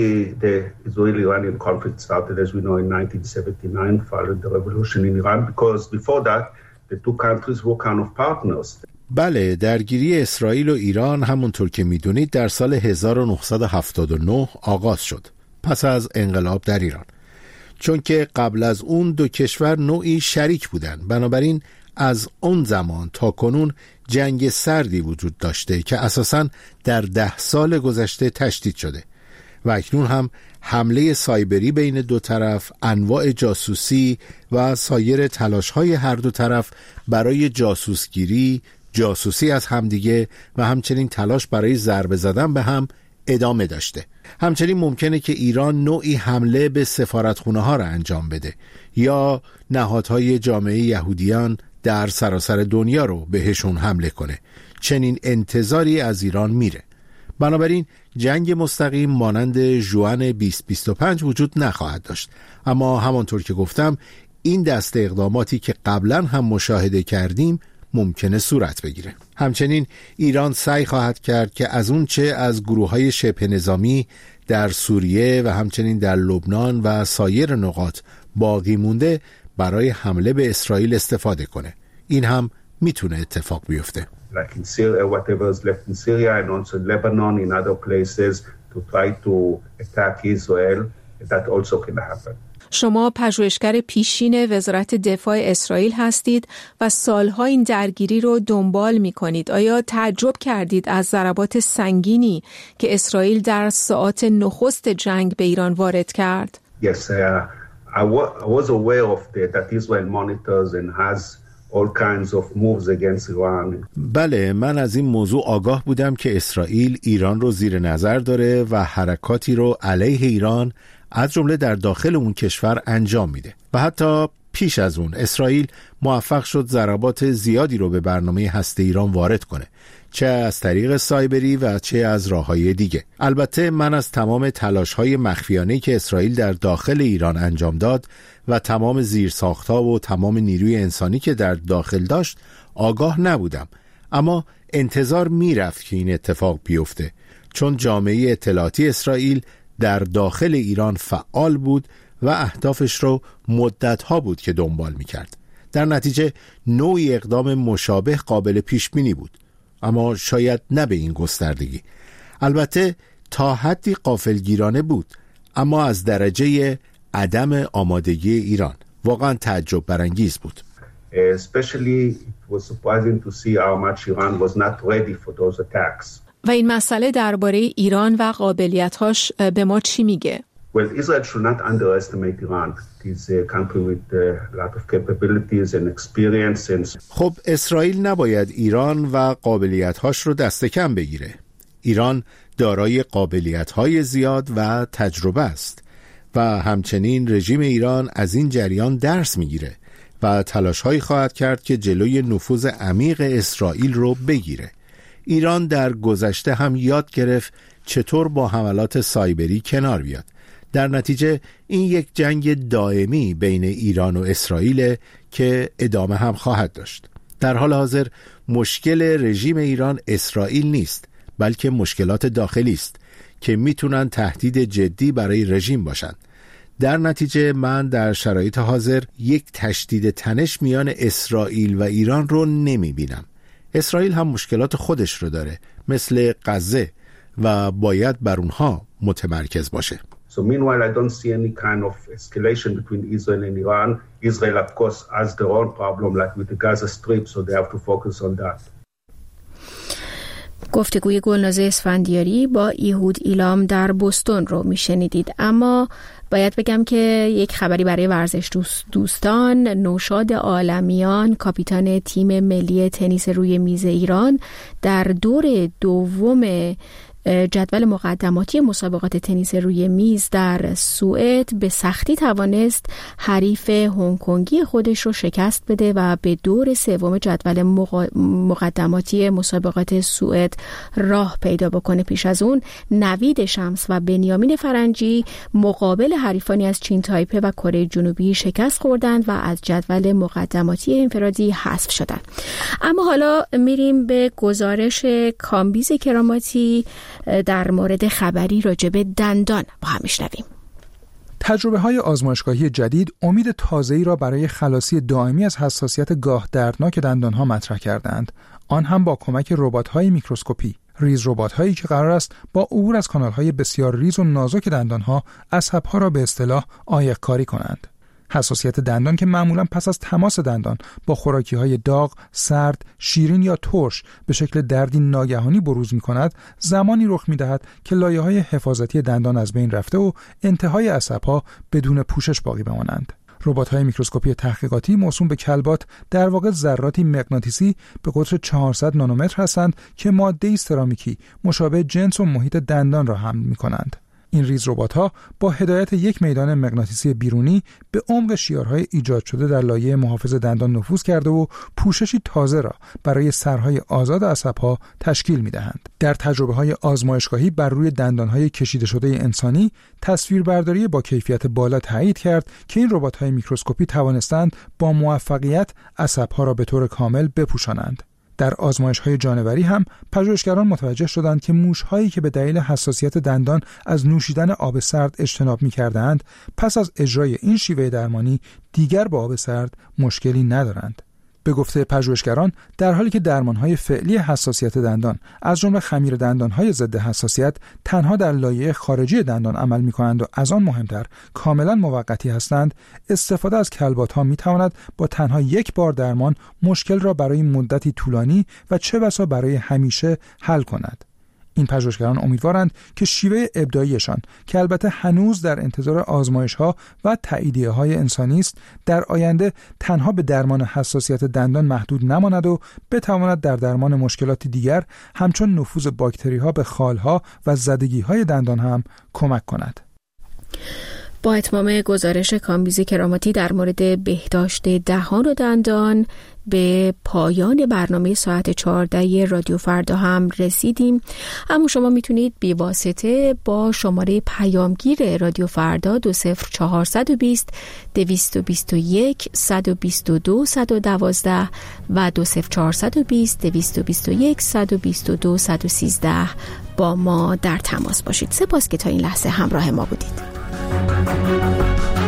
Israeli-Iranian conflict started, as we know, in 1979 following the revolution in Iran, because before that the two countries were kind of partners. بله، درگیری اسرائیل و ایران همونطور که میدونید در سال 1979 آغاز شد، پس از انقلاب در ایران، چون که قبل از اون دو کشور نوعی شریک بودند. بنابراین از اون زمان تا کنون جنگ سردی وجود داشته که اساساً در 10 سال گذشته تشدید شده و اکنون هم حمله سایبری بین دو طرف، انواع جاسوسی و سایر تلاش‌های هر دو طرف برای جاسوسگیری، جاسوسی از همدیگه و همچنین تلاش برای ضربه زدن به هم ادامه داشته. همچنین ممکنه که ایران نوعی حمله به سفارتخونه‌ها را انجام بده یا نهادهای جامعه یهودیان در سراسر دنیا رو بهشون حمله کنه. چنین انتظاری از ایران میره. بنابراین جنگ مستقیم مانند ژوئن 2025 وجود نخواهد داشت، اما همانطور که گفتم این دست اقداماتی که قبلا هم مشاهده کردیم ممکنه صورت بگیره. همچنین ایران سعی خواهد کرد که از اون چه از گروه‌های شبه نظامی در سوریه و همچنین در لبنان و سایر نقاط باقی مونده برای حمله به اسرائیل استفاده کنه. این هم میتونه اتفاق بیفته. Like in Syria, whatever is left in Syria and also Lebanon, in other places, to try to attack Israel, that also can happen. شما پژوهشگر پیشین وزارت دفاع اسرائیل هستید و سالها این درگیری رو دنبال می‌کنید. آیا تعجب کردید از ضربات سنگینی که اسرائیل در ساعات نخست جنگ به ایران وارد کرد؟ Yes, I was aware of that Israel monitors and has all kinds of moves against Iran. بله، من از این موضوع آگاه بودم که اسرائیل ایران رو زیر نظر داره و حرکاتی رو علیه ایران از جمله در داخل اون کشور انجام میده و حتی پیش از اون اسرائیل موفق شد ضربات زیادی رو به برنامه هسته ایران وارد کنه، چه از طریق سایبری و چه از راه‌های دیگه. البته من از تمام تلاش‌های مخفیانه‌ای که اسرائیل در داخل ایران انجام داد و تمام زیرساخت‌ها و تمام نیروی انسانی که در داخل داشت آگاه نبودم، اما انتظار میرفت که این اتفاق بیفته، چون جامعه اطلاعاتی اسرائیل در داخل ایران فعال بود و اهدافش رو مدت‌ها بود که دنبال می‌کرد. در نتیجه نوعی اقدام مشابه قابل پیش‌بینی بود، اما شاید نه به این گستردگی. البته تا حدی غافلگیرانه بود، اما از درجه عدم آمادگی ایران واقعا تعجب برانگیز بود. Especially it was surprising to see how much Iran was not ready for those attacks. و این مسئله درباره ایران و قابلیت‌هاش به ما چی میگه؟ Well, Israel should not underestimate Iran. It is a country with a lot of capabilities and experience and... خب اسرائیل نباید ایران و قابلیت‌هاش رو دست کم بگیره. ایران دارای قابلیت‌های زیاد و تجربه است و همچنین رژیم ایران از این جریان درس میگیره و تلاش‌هایی خواهد کرد که جلوی نفوذ عمیق اسرائیل رو بگیره. ایران در گذشته هم یاد گرفت چطور با حملات سایبری کنار بیاد. در نتیجه این یک جنگ دائمی بین ایران و اسرائیل که ادامه هم خواهد داشت. در حال حاضر مشکل رژیم ایران اسرائیل نیست، بلکه مشکلات داخلی است که میتونن تهدید جدی برای رژیم باشند. در نتیجه من در شرایط حاضر یک تشدید تنش میان اسرائیل و ایران رو نمیبینم. اسرائیل هم مشکلات خودش رو داره، مثل غزه، و باید بر اونها متمرکز باشه. So meanwhile, I don't see any kind of escalation between Israel and Iran. Israel, of course, has their own problem, like with the Gaza Strip, so they have to focus on that. گفتگوی گلنازه اسفندیاری با ایهود ایلام در بوستون رو میشنیدید. اما باید بگم که یک خبری برای ورزش دوستان. نوشاد عالمیان، کاپیتان تیم ملی تنیس روی میز ایران، در دور دوم جدول مقدماتی مسابقات تنیس روی میز در سوئد به سختی توانست حریف هنگ کنگی خودش رو شکست بده و به دور سوم جدول مقدماتی مسابقات سوئد راه پیدا بکنه. پیش از اون نوید شمس و بنیامین فرنجی مقابل حریفانی از چین تایپه و کره جنوبی شکست خوردند و از جدول مقدماتی انفرادی حذف شدند. اما حالا میریم به گزارش کامبیز کراماتی در مورد خبری راجع به دندان با هم میشنویم. تجربه‌های آزمایشگاهی جدید امید تازه‌ای را برای خلاصی دائمی از حساسیت گاه دردناک دندان‌ها مطرح کردند، آن هم با کمک ربات‌های میکروسکوپی. ریز ربات‌هایی که قرار است با عبور از کانال‌های بسیار ریز و نازک دندان‌ها عصب‌ها را به اصطلاح عایق‌کاری کنند. حساسیت دندان که معمولاً پس از تماس دندان با خوراکی‌های داغ، سرد، شیرین یا ترش به شکل دردی ناگهانی بروز می‌کند، زمانی رخ می‌دهد که لایه‌های حفاظتی دندان از بین رفته و انتهای عصب‌ها بدون پوشش باقی بمانند. ربات‌های میکروسکوپی تحقیقاتی موسوم به کلبات در واقع ذراتی مغناطیسی به قطر 400 نانومتر هستند که ماده سرامیکی مشابه جنس و محیط دندان را حمل می‌کنند. این ریز ربات‌ها با هدایت یک میدان مغناطیسی بیرونی به عمق شیارهای ایجاد شده در لایه محافظ دندان نفوذ کرده و پوششی تازه را برای سرهای آزاد عصب‌ها تشکیل می‌دهند. در تجربه‌های آزمایشگاهی بر روی دندان‌های کشیده شده انسانی، تصویربرداری با کیفیت بالا تایید کرد که این ربات‌های میکروسکوپی توانستند با موفقیت عصب‌ها را به طور کامل بپوشانند. در آزمایش‌های جانوری هم پژوهشگران متوجه شدند که موش‌هایی که به دلیل حساسیت دندان از نوشیدن آب سرد اجتناب می‌کردند، پس از اجرای این شیوه درمانی دیگر با آب سرد مشکلی ندارند. به گفته پژوهشگران در حالی که درمان‌های فعلی حساسیت دندان از جمله خمیر دندان‌های ضد حساسیت تنها در لایه خارجی دندان عمل می‌کنند و از آن مهمتر کاملاً موقتی هستند، استفاده از کلبات‌ها می‌تواند با تنها یک بار درمان مشکل را برای مدتی طولانی و چه بسا برای همیشه حل کند. این پژوهشگران امیدوارند که شیوه ابداعیشان که البته هنوز در انتظار آزمایش‌ها و تاییدیه‌های انسانی است، در آینده تنها به درمان حساسیت دندان محدود نماند و بتواند در درمان مشکلات دیگر همچون نفوذ باکتری‌ها به خال‌ها و زدگی‌های دندان هم کمک کند. با اتمام گزارش کامبیز کراماتی در مورد بهداشت دهان و دندان به پایان برنامه ساعت 14 رادیو فردا هم رسیدیم. اما شما میتونید بی واسطه با شماره پیامگیر رادیو فردا 20420 221 122 112 و 20420 221 122 113 با ما در تماس باشید. سپاس که تا این لحظه همراه ما بودید.